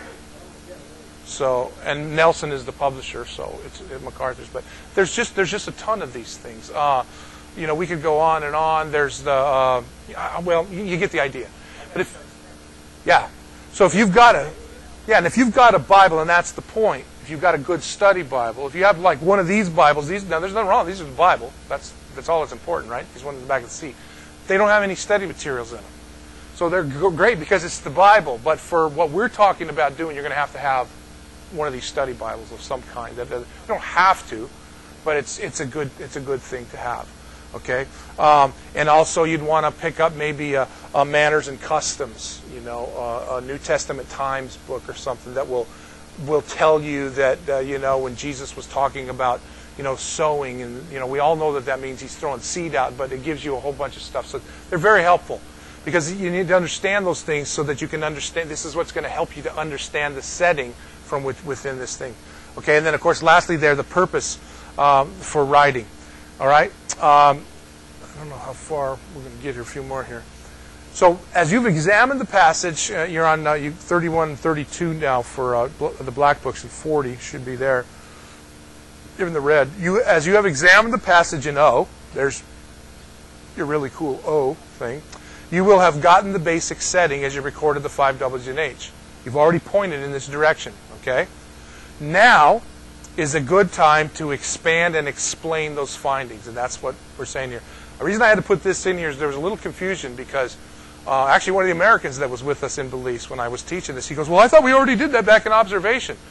So, and Nelson is the publisher, so it's MacArthur's. But there's just a ton of these things. We could go on and on. There's the you get the idea. But so if you've got a Bible, and that's the point. If you've got a good study Bible, if you have like one of these Bibles, now there's nothing wrong. These are the Bible. That's all that's important, right? These ones in the back of the seat. They don't have any study materials in them, so they're great because it's the Bible. But for what we're talking about doing, you're going to have one of these study Bibles of some kind. You don't have to, but it's a good thing to have. Okay, and also you'd want to pick up maybe a Manners and Customs, a New Testament Times book or something that will tell you that when Jesus was talking about sowing, and we all know that means he's throwing seed out, but it gives you a whole bunch of stuff. So they're very helpful. Because you need to understand those things so that you can understand. This is what's going to help you to understand the setting from within this thing. Okay, and then of course, lastly, there the purpose for writing. All right, I don't know how far we're going to get here. A few more here. So as you've examined the passage, you're on 31 and 32 now for the black books, and 40 should be there. Given the red, as you have examined the passage in O, there's your really cool O thing. You will have gotten the basic setting as you recorded the 5 W's and H. You've already pointed in this direction, okay? Now is a good time to expand and explain those findings, and that's what we're saying here. The reason I had to put this in here is there was a little confusion because actually one of the Americans that was with us in Belize when I was teaching this, he goes, well, I thought we already did that back in observation.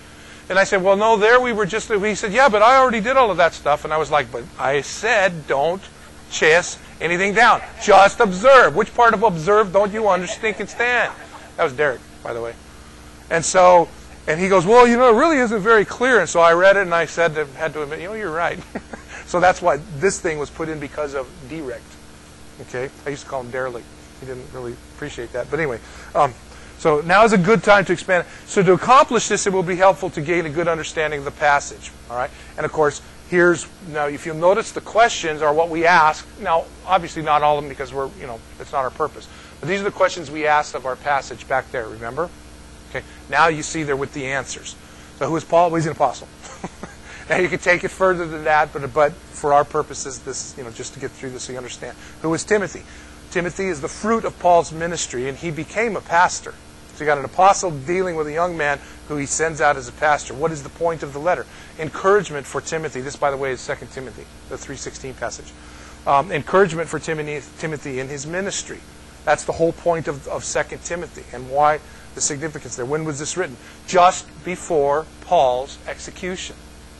And I said, well, no, there we were just, he said, yeah, but I already did all of that stuff. And I was like, but I said don't chase anything down. Just observe. Which part of observe don't you understand and stand? That was Derek, by the way. And so, and he goes, well, it really isn't very clear. And so I read it and I said, had to admit, you're right. So that's why this thing was put in because of derect. Okay? I used to call him derelict. He didn't really appreciate that. But anyway, so now is a good time to expand. So to accomplish this, it will be helpful to gain a good understanding of the passage. All right? And of course, now if you'll notice, the questions are what we ask. Now, obviously not all of them because it's not our purpose. But these are the questions we asked of our passage back there, remember? Okay. Now you see there with the answers. So who is Paul? Well, he's an apostle. Now you can take it further than that, but for our purposes, this is, just to get through this so you understand. Who is Timothy? Timothy is the fruit of Paul's ministry, and he became a pastor. So you got an apostle dealing with a young man who he sends out as a pastor. What is the point of the letter? Encouragement for Timothy. This, by the way, is 2 Timothy, the 3:16 passage. Encouragement for Timothy in his ministry. That's the whole point of 2 Timothy, and why the significance there. When was this written? Just before Paul's execution.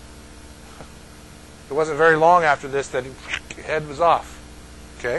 It wasn't very long after this that his head was off. Okay?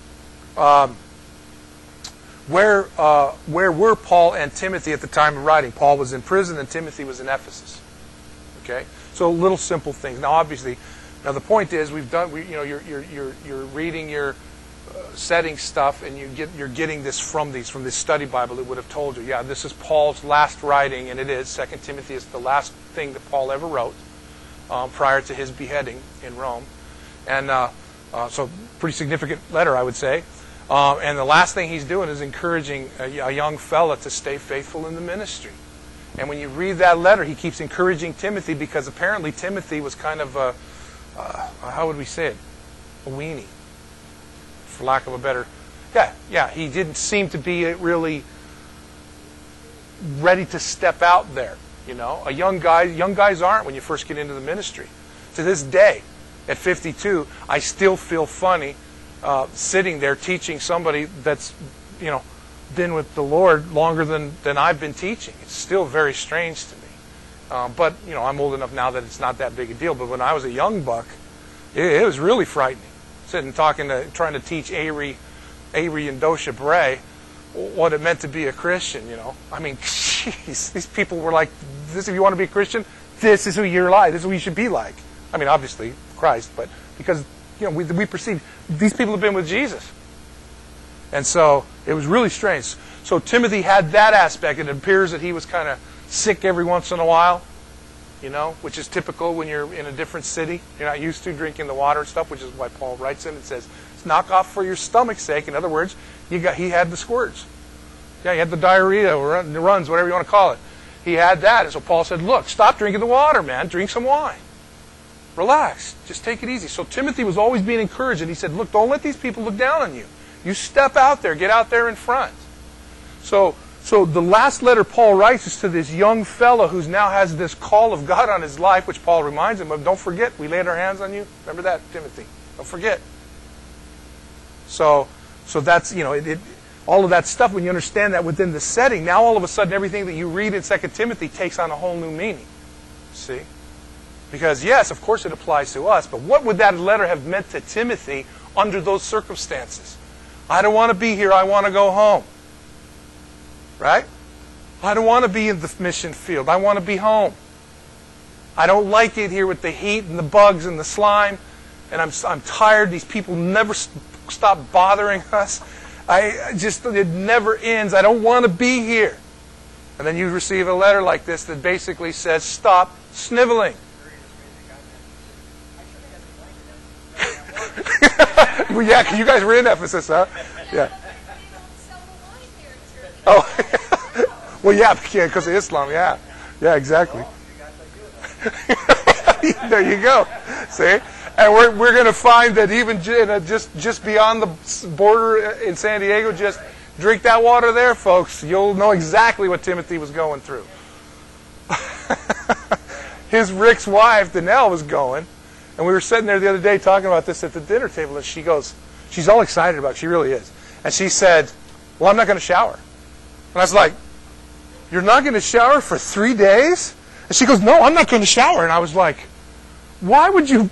Where were Paul and Timothy at the time of writing? Paul was in prison and Timothy was in Ephesus. Okay, so little simple things. Now, obviously, the point is you're reading your setting stuff and you're getting this from this study Bible. It would have told you, yeah, this is Paul's last writing, and it is. 2 Timothy is the last thing that Paul ever wrote prior to his beheading in Rome, and so pretty significant letter, I would say. And the last thing he's doing is encouraging a young fella to stay faithful in the ministry. And when you read that letter, he keeps encouraging Timothy because apparently Timothy was kind of how would we say it? A weenie, for lack of a better... Yeah, he didn't seem to be really ready to step out there. Young guys aren't when you first get into the ministry. To this day, at 52, I still feel funny sitting there teaching somebody that's, been with the Lord longer than I've been teaching. It's still very strange to me. But, I'm old enough now that it's not that big a deal. But when I was a young buck, it was really frightening. Sitting trying to teach Avery and Dosha Bray what it meant to be a Christian, I mean, jeez, these people were like, this, if you want to be a Christian, this is who you're like. This is who you should be like. I mean, obviously, Christ, but because, we perceive these people have been with Jesus. And so it was really strange. So Timothy had that aspect. It appears that he was kind of sick every once in a while, which is typical when you're in a different city. You're not used to drinking the water and stuff, which is why Paul writes in and says, it's knock off for your stomach's sake. In other words, he had the squirts. Yeah, he had the diarrhea or the runs, whatever you want to call it. He had that. And so Paul said, look, stop drinking the water, man. Drink some wine. Relax. Just take it easy. So Timothy was always being encouraged, and he said, look, don't let these people look down on you. You step out there. Get out there in front. So the last letter Paul writes is to this young fellow who now has this call of God on his life, which Paul reminds him of. Don't forget, we laid our hands on you. Remember that, Timothy. Don't forget. So that's, all of that stuff, when you understand that within the setting, now all of a sudden everything that you read in 2 Timothy takes on a whole new meaning. See? Because, yes, of course it applies to us, but what would that letter have meant to Timothy under those circumstances? I don't want to be here, I want to go home. Right? I don't want to be in the mission field, I want to be home. I don't like it here with the heat and the bugs and the slime, and I'm tired, these people never stop bothering us. It never ends, I don't want to be here. And then you receive a letter like this that basically says, stop sniveling. Well, yeah, you guys were in Ephesus, huh? Yeah. Oh, well, yeah, because of Islam, yeah. Yeah, exactly. There you go. See? And we're going to find that even just beyond the border in San Diego, just drink that water there, folks. You'll know exactly what Timothy was going through. Rick's wife, Danelle, was going. And we were sitting there the other day talking about this at the dinner table, and she goes, she's all excited about it. She really is. And she said, well, I'm not going to shower. And I was like, you're not going to shower for 3 days? And she goes, no, I'm not going to shower. And I was like, why would you,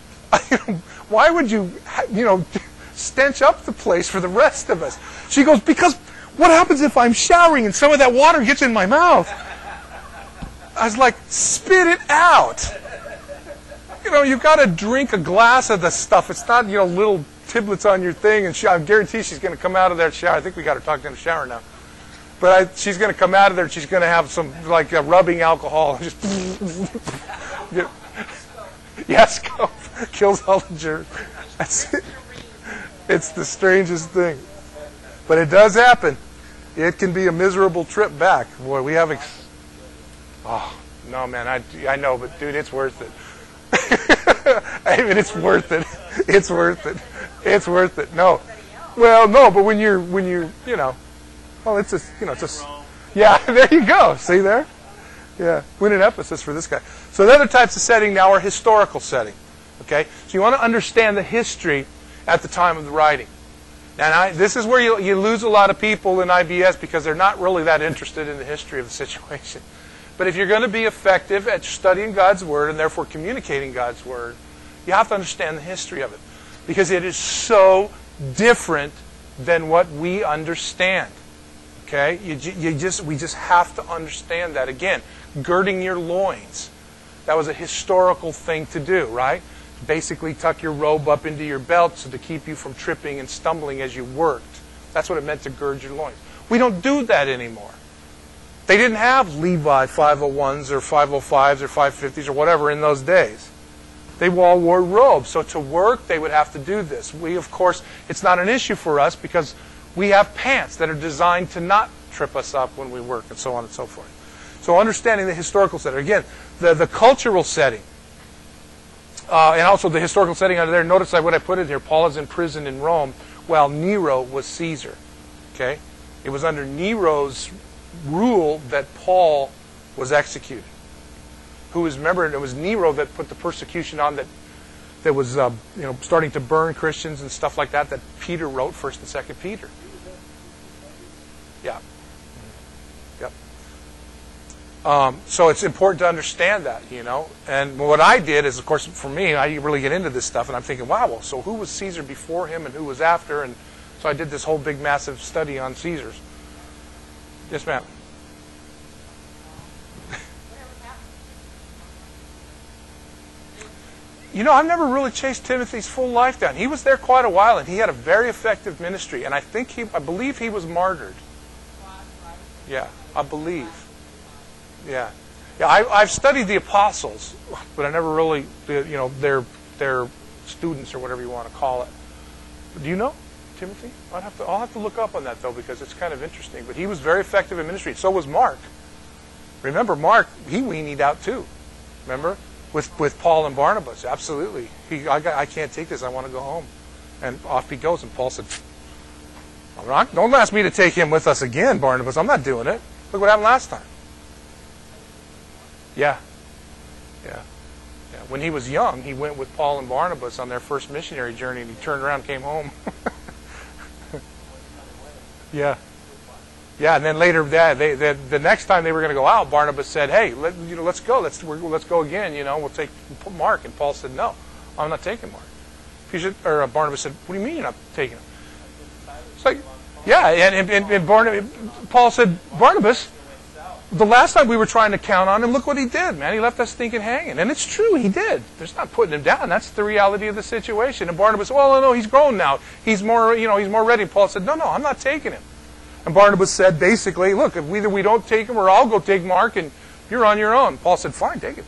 stench up the place for the rest of us? She goes, because what happens if I'm showering and some of that water gets in my mouth? I was like, spit it out. You've got to drink a glass of the stuff. It's not, little tiblets on your thing. And I guarantee she's going to come out of that shower. I think we got her talking in the shower now. But she's going to come out of there and she's going to have some, like, rubbing alcohol. Just yes, go. Kills all the germs. That's it. It's the strangest thing. But it does happen. It can be a miserable trip back. Boy, we have... oh, no, man, I know, but, dude, it's worth it. I mean, it's worth it. It's worth it. It's worth it. No. Well, no, but when you're, well, it's just, yeah, there you go. See there? Yeah, win an Ephesus for this guy. So the other types of setting now are historical setting. Okay? So you want to understand the history at the time of the writing. And this is where you lose a lot of people in IBS because they're not really that interested in the history of the situation. But if you're going to be effective at studying God's Word and therefore communicating God's Word, you have to understand the history of it. Because it is so different than what we understand. Okay? We just have to understand that. Again, girding your loins. That was a historical thing to do, right? Basically tuck your robe up into your belt so to keep you from tripping and stumbling as you worked. That's what it meant to gird your loins. We don't do that anymore. They didn't have Levi 501s or 505s or 550s or whatever in those days. They all wore robes. So to work, they would have to do this. We, of course, it's not an issue for us because we have pants that are designed to not trip us up when we work and so on and so forth. So understanding the historical setting. Again, the cultural setting. And also the historical setting under there. Notice what I put in here. Paul is in prison in Rome while Nero was Caesar. Okay? It was under Nero's rule that Paul was executed. Remember, it was Nero that put the persecution on that was starting to burn Christians and stuff like that Peter wrote 1st and 2nd Peter. Yeah. Yep. So it's important to understand that, And what I did is, of course, for me, I really get into this stuff, and I'm thinking, wow, well, so who was Caesar before him and who was after? And so I did this whole big, massive study on Caesars. Yes, ma'am. I've never really chased Timothy's full life down. He was there quite a while, and he had a very effective ministry. And I believe he was martyred. Yeah, I believe. Yeah. Yeah, I've studied the apostles, but I never really, their students or whatever you want to call it. Do you know Timothy? I'll have to look up on that, though, because it's kind of interesting. But he was very effective in ministry. So was Mark. Remember, Mark, he weaned out too. Remember? With Paul and Barnabas. Absolutely. I can't take this. I want to go home. And off he goes. And Paul said, don't ask me to take him with us again, Barnabas. I'm not doing it. Look what happened last time. Yeah. Yeah. Yeah. When he was young, he went with Paul and Barnabas on their first missionary journey, and he turned around and came home. Yeah. Yeah, and then later, the next time they were going to go out, Barnabas said, "Hey, let's go. Let's go again. We'll take Mark." And Paul said, "No, I'm not taking Mark." Barnabas said, "What do you mean you're not taking him?" It's like, yeah, and Paul said, "Barnabas, the last time we were trying to count on him, look what he did, man. He left us thinking hanging." And it's true, he did. There's not putting him down. That's the reality of the situation. And Barnabas, well, no, he's grown now. He's more ready. And Paul said, no, I'm not taking him. And Barnabas said, basically, look, if either we don't take him or I'll go take Mark and you're on your own. Paul said, fine, take him.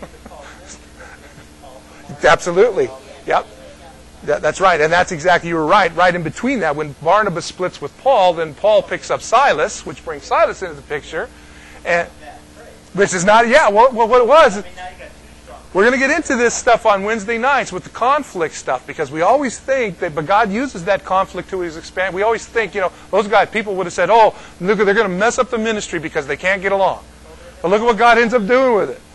Absolutely. Yep. That's right. And that's exactly, you were right. Right in between that, when Barnabas splits with Paul, then Paul picks up Silas, which brings Silas into the picture. And which is not, what it was. We're going to get into this stuff on Wednesday nights with the conflict stuff, because we always think that, but God uses that conflict to His expand. We always think, those guys, people would have said, oh, look, they're going to mess up the ministry because they can't get along. But look at what God ends up doing with it.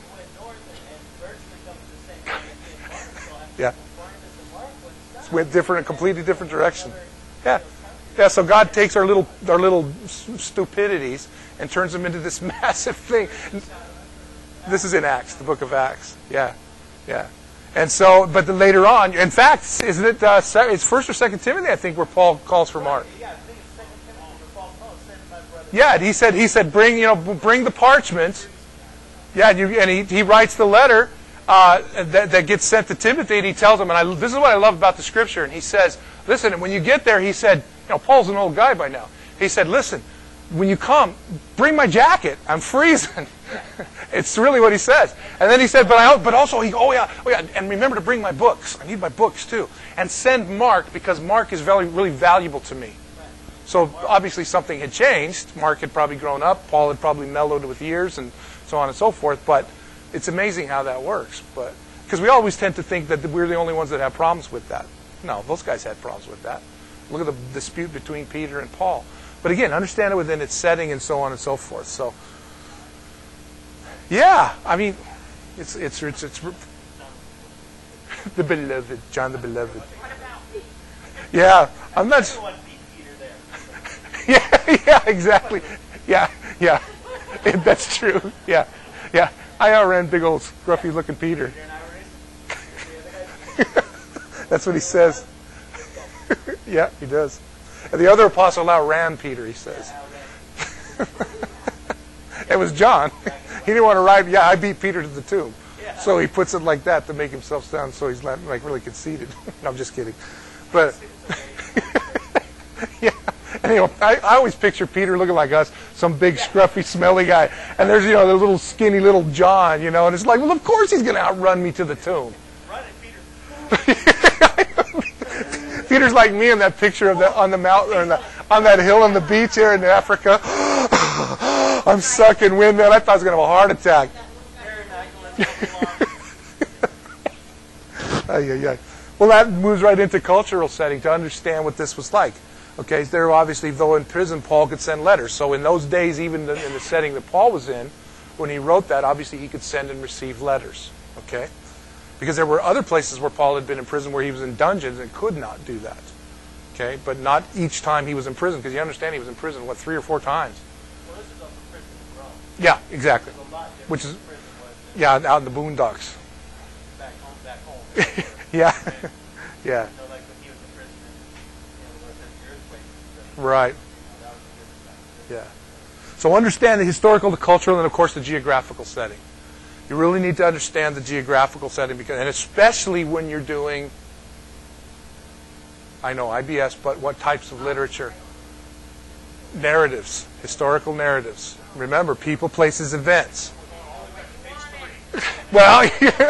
Yeah. It went different, a completely different direction. Yeah. Yeah, so God takes our little stupidities and turns them into this massive thing. This is in Acts, the book of Acts. Yeah, yeah. And so, but then later on, in fact, isn't it? It's 1st or 2nd Timothy, I think, where Paul calls for Mark. Yeah, I think it's 2 Timothy where Paul calls, send my brother. Yeah, he said, bring the parchments. Yeah, and he writes the letter that gets sent to Timothy, and he tells him, and this is what I love about the Scripture. And he says, listen, and when you get there, he said, Paul's an old guy by now. He said, listen, when you come, bring my jacket. I'm freezing. It's really what he says. And then he said, but also, and remember to bring my books. I need my books too. And send Mark, because Mark is really valuable to me. So obviously something had changed. Mark had probably grown up. Paul had probably mellowed with years and so on and so forth. But it's amazing how that works. But because we always tend to think that we're the only ones that have problems with that. No, those guys had problems with that. Look at the dispute between Peter and Paul. But again, understand it within its setting and so on and so forth. So, yeah, I mean, it's the beloved, John the beloved. Yeah, I'm not. Everyone beat Peter there. Yeah, exactly. Yeah. That's true. Yeah. I outran big old scruffy looking Peter. That's what he says. Yeah, he does. And the other apostle outran Peter, he says. It was John. He didn't want to ride. Yeah, I beat Peter to the tomb. So he puts it like that to make himself sound so he's like really conceited. No, I'm just kidding. But yeah. Anyway, I always picture Peter looking like us, some big, scruffy, smelly guy. And there's, the little skinny little John, and it's like, well, of course he's going to outrun me to the tomb. Run it, Peter. Peter's like me in that picture of on the mountain, or on that hill on the beach here in Africa. I'm sucking wind, man. I thought I was going to have a heart attack. Well, that moves right into cultural setting to understand what this was like. Okay, there obviously, though in prison, Paul could send letters. So in those days, even in the setting that Paul was in, when he wrote that, obviously he could send and receive letters. Okay? Because there were other places where Paul had been in prison where he was in dungeons and could not do that. Okay? But not each time he was in prison, because you understand he was in prison, 3 or 4 times? Well, this is also prison in Rome. Yeah, exactly. It's a lot different Which is, than prison was yeah, out in the boondocks. back home. Yeah. Yeah. Like when he was in prison and was in the earthquake and stuff. Right. That was a different time. Yeah. So understand the historical, the cultural, and of course the geographical setting. You really need to understand the geographical setting, and especially when you're doing, I know IBS, but what types of literature? Narratives, historical narratives. Remember, people, places, events. Well,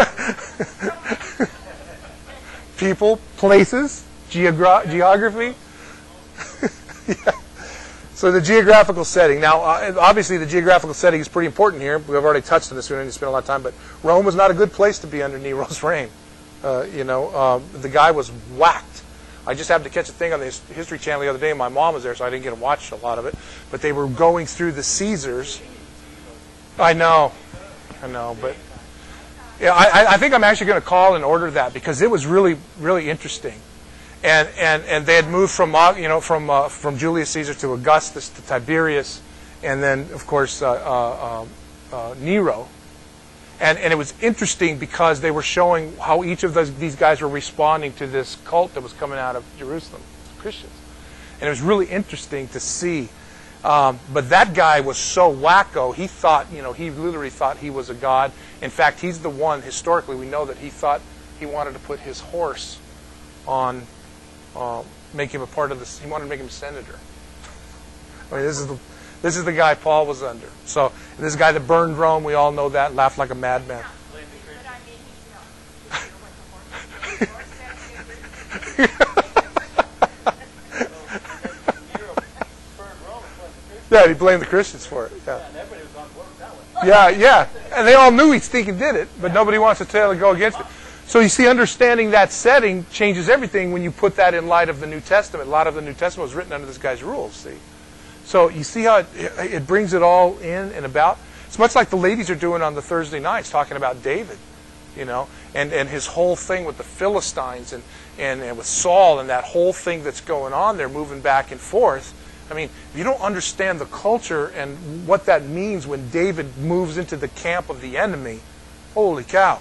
people, places, geography. Yeah. So the geographical setting. Now, obviously, the geographical setting is pretty important here. We've already touched on this. We don't need to spend a lot of time. But Rome was not a good place to be under Nero's reign. The guy was whacked. I just happened to catch a thing on the History Channel the other day. My mom was there, so I didn't get to watch a lot of it. But they were going through the Caesars. I know. But yeah, I think I'm actually going to call and order that because it was really, really interesting. And they had moved from Julius Caesar to Augustus to Tiberius, and then of course Nero. And it was interesting because they were showing how each of these guys were responding to this cult that was coming out of Jerusalem, Christians. And it was really interesting to see. But that guy was so wacko. He thought, he literally thought he was a god. In fact, he's the one historically we know that he thought he wanted to put his horse on. Make him a part of this. He wanted to make him senator. I mean, this is the guy Paul was under. So this guy that burned Rome, we all know that, laughed like a madman. Yeah, he blamed the Christians for it. Yeah. Yeah. And they all knew he stinking did it, but nobody wants to go against it. So you see, understanding that setting changes everything when you put that in light of the New Testament. A lot of the New Testament was written under this guy's rules, see. So you see how it brings it all in and about? It's much like the ladies are doing on the Thursday nights, talking about David, and his whole thing with the Philistines and with Saul and that whole thing that's going on there, moving back and forth. I mean, if you don't understand the culture and what that means when David moves into the camp of the enemy, holy cow.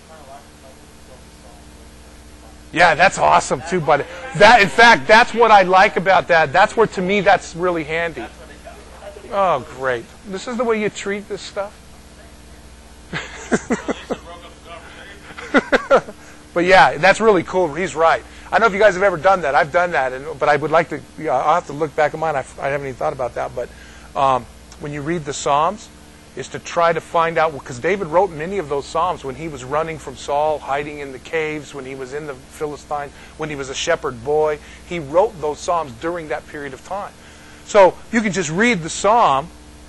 Yeah, that's awesome too, buddy. That, in fact, that's what I like about that. That's where, to me, that's really handy. Oh, great. This is the way you treat this stuff? But yeah, that's really cool. He's right. I don't know if you guys have ever done that. I've done that, but I would like to. I'll have to look back at mine. I haven't even thought about that. But when you read the Psalms, is to try to find out, because David wrote many of those Psalms when he was running from Saul, hiding in the caves, when he was in the Philistines, when he was a shepherd boy. He wrote those Psalms during that period of time. So you can just read the Psalm,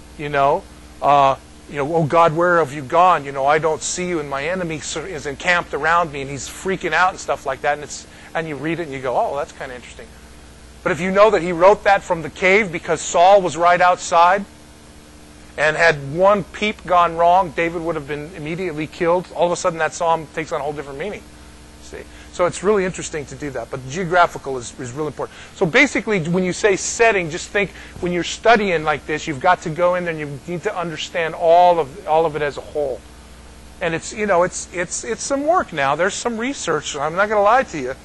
oh God, where have you gone? I don't see you, and my enemy is encamped around me, and he's freaking out and stuff like that. And you read it and you go, oh, that's kind of interesting. But if you know that he wrote that from the cave because Saul was right outside, and had one peep gone wrong, David would have been immediately killed. All of a sudden, that psalm takes on a whole different meaning. See, so it's really interesting to do that. But geographical is really important. So basically, when you say setting, just think when you're studying like this, you've got to go in there and you need to understand all of it as a whole. And it's it's some work now. There's some research. I'm not going to lie to you.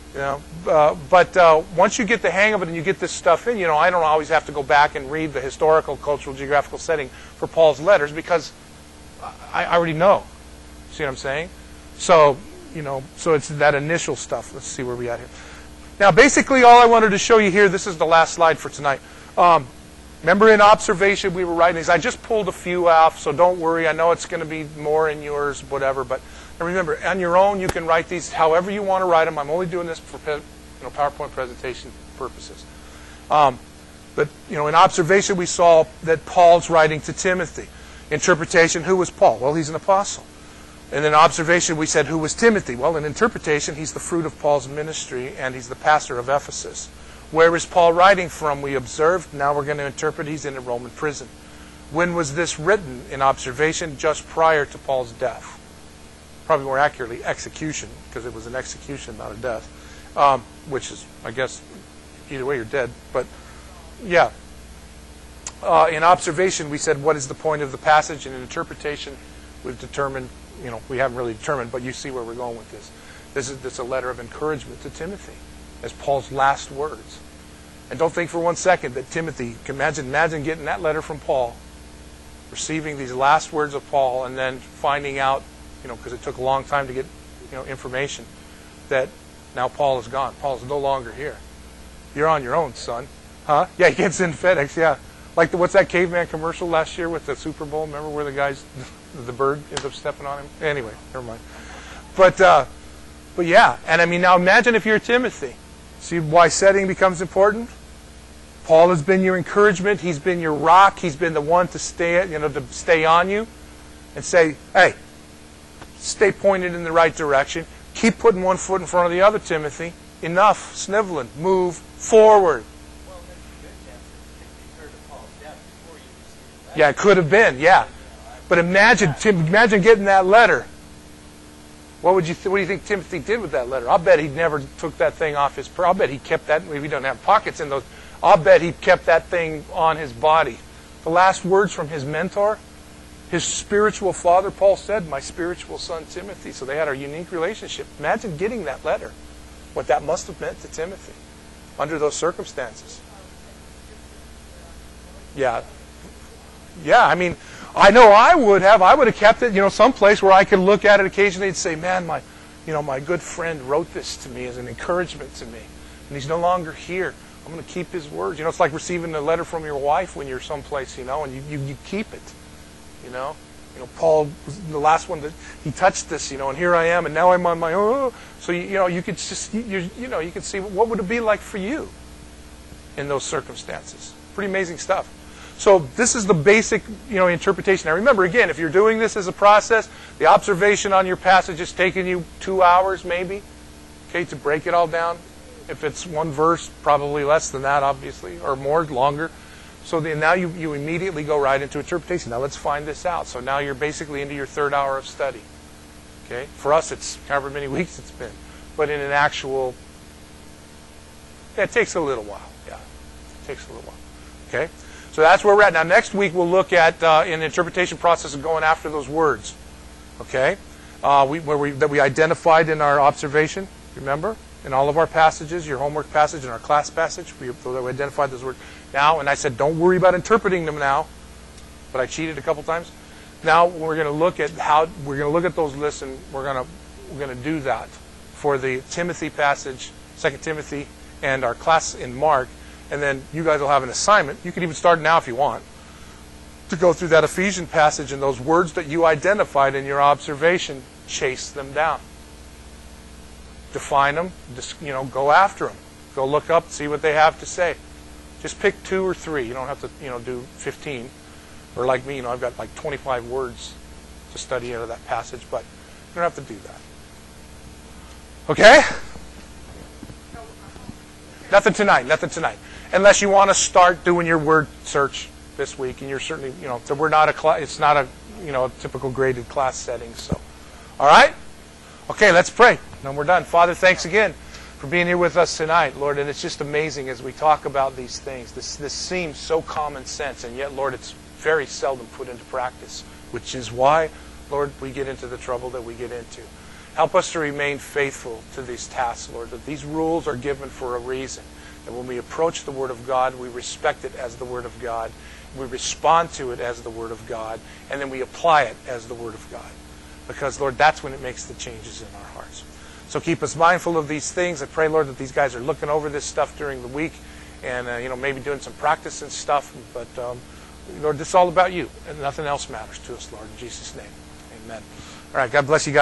But once you get the hang of it and you get this stuff in, I don't always have to go back and read the historical, cultural, geographical setting for Paul's letters because I already know. See what I'm saying? So, so it's that initial stuff. Let's see where we at here. Now, basically, all I wanted to show you here, this is the last slide for tonight. Remember in observation we were writing these. I just pulled a few off, so don't worry. I know it's going to be more in yours, whatever, but and remember, on your own, you can write these however you want to write them. I'm only doing this for PowerPoint presentation purposes. But in observation, we saw that Paul's writing to Timothy. Interpretation, who was Paul? Well, he's an apostle. And in observation, we said, who was Timothy? Well, in interpretation, he's the fruit of Paul's ministry, and he's the pastor of Ephesus. Where is Paul writing from? We observed. Now we're going to interpret. He's in a Roman prison. When was this written? In observation, just prior to Paul's death. Probably more accurately, execution, because it was an execution, not a death. Which is, I guess, either way you're dead. But, yeah. In observation, we said, what is the point of the passage? And in interpretation, we've determined, we haven't really determined, but you see where we're going with this. This is a letter of encouragement to Timothy, as Paul's last words. And don't think for one second that Timothy, imagine getting that letter from Paul, receiving these last words of Paul, and then finding out, because it took a long time to get, information, that now Paul is gone. Paul's no longer here. You're on your own, son. Huh? Yeah, he gets in FedEx, yeah. Like, what's that caveman commercial last year with the Super Bowl? Remember where the bird ends up stepping on him? Anyway, never mind. But yeah, and now imagine if you're Timothy. See why setting becomes important? Paul has been your encouragement. He's been your rock. He's been the one to stay on you and say, hey, stay pointed in the right direction. Keep putting one foot in front of the other, Timothy. Enough sniveling. Move forward. Well, there's a good chance that Timothy heard of Paul's death before you received the letter. Yeah, it could have been, yeah. But imagine getting that letter. What do you think Timothy did with that letter? I'll bet he never took that thing off his... I'll bet he kept that... We don't have pockets in those. I'll bet he kept that thing on his body. The last words from his mentor, his spiritual father, Paul said, my spiritual son Timothy. So they had a unique relationship. Imagine getting that letter. What that must have meant to Timothy under those circumstances. Yeah. Yeah, I know I would have. I would have kept it, someplace where I could look at it occasionally and say, man, my good friend wrote this to me as an encouragement to me. And he's no longer here. I'm going to keep his words. It's like receiving a letter from your wife when you're someplace, and you keep it. Paul was the last one that he touched this, and here I am, and now I'm on my own. So you could just you could see what would it be like for you in those circumstances. Pretty amazing stuff. So this is the basic, interpretation. Now remember, again, if you're doing this as a process, the observation on your passage is taking you 2 hours maybe, okay, to break it all down. If it's one verse, probably less than that, obviously, or more, longer. So then now you immediately go right into interpretation. Now let's find this out. So now you're basically into your 3rd hour of study. Okay? For us, it's however many weeks it's been. But in an actual, it takes a little while. Yeah, it takes a little while. Okay? So that's where we're at. Now, next week we'll look at an interpretation process of going after those words. Okay? That we identified in our observation, remember? In all of our passages, your homework passage and our class passage, we identified those words. Now, and I said, don't worry about interpreting them now, but I cheated a couple times. Now we're going to look at those lists, and we're going to do that for the Timothy passage, 2 Timothy, and our class in Mark. And then you guys will have an assignment. You can even start now if you want, to go through that Ephesians passage and those words that you identified in your observation, chase them down. Define them, go after them. Go look up, see what they have to say. Just pick 2 or 3. You don't have to, do 15. Or like me, I've got like 25 words to study out of that passage, but you don't have to do that. Okay? Nothing tonight. Unless you want to start doing your word search this week, and you're certainly, so we're not it's not a, a typical graded class setting. So, all right? Okay, let's pray. Then we're done. Father, thanks again for being here with us tonight, Lord. And it's just amazing as we talk about these things. This seems so common sense, and yet, Lord, it's very seldom put into practice, which is why, Lord, we get into the trouble that we get into. Help us to remain faithful to these tasks, Lord, that these rules are given for a reason. That when we approach the Word of God, we respect it as the Word of God. We respond to it as the Word of God. And then we apply it as the Word of God. Because, Lord, that's when it makes the changes in our hearts. So keep us mindful of these things. I pray, Lord, that these guys are looking over this stuff during the week and, maybe doing some practice and stuff. But, Lord, this is all about you, and nothing else matters to us, Lord. In Jesus' name, amen. All right, God bless you guys.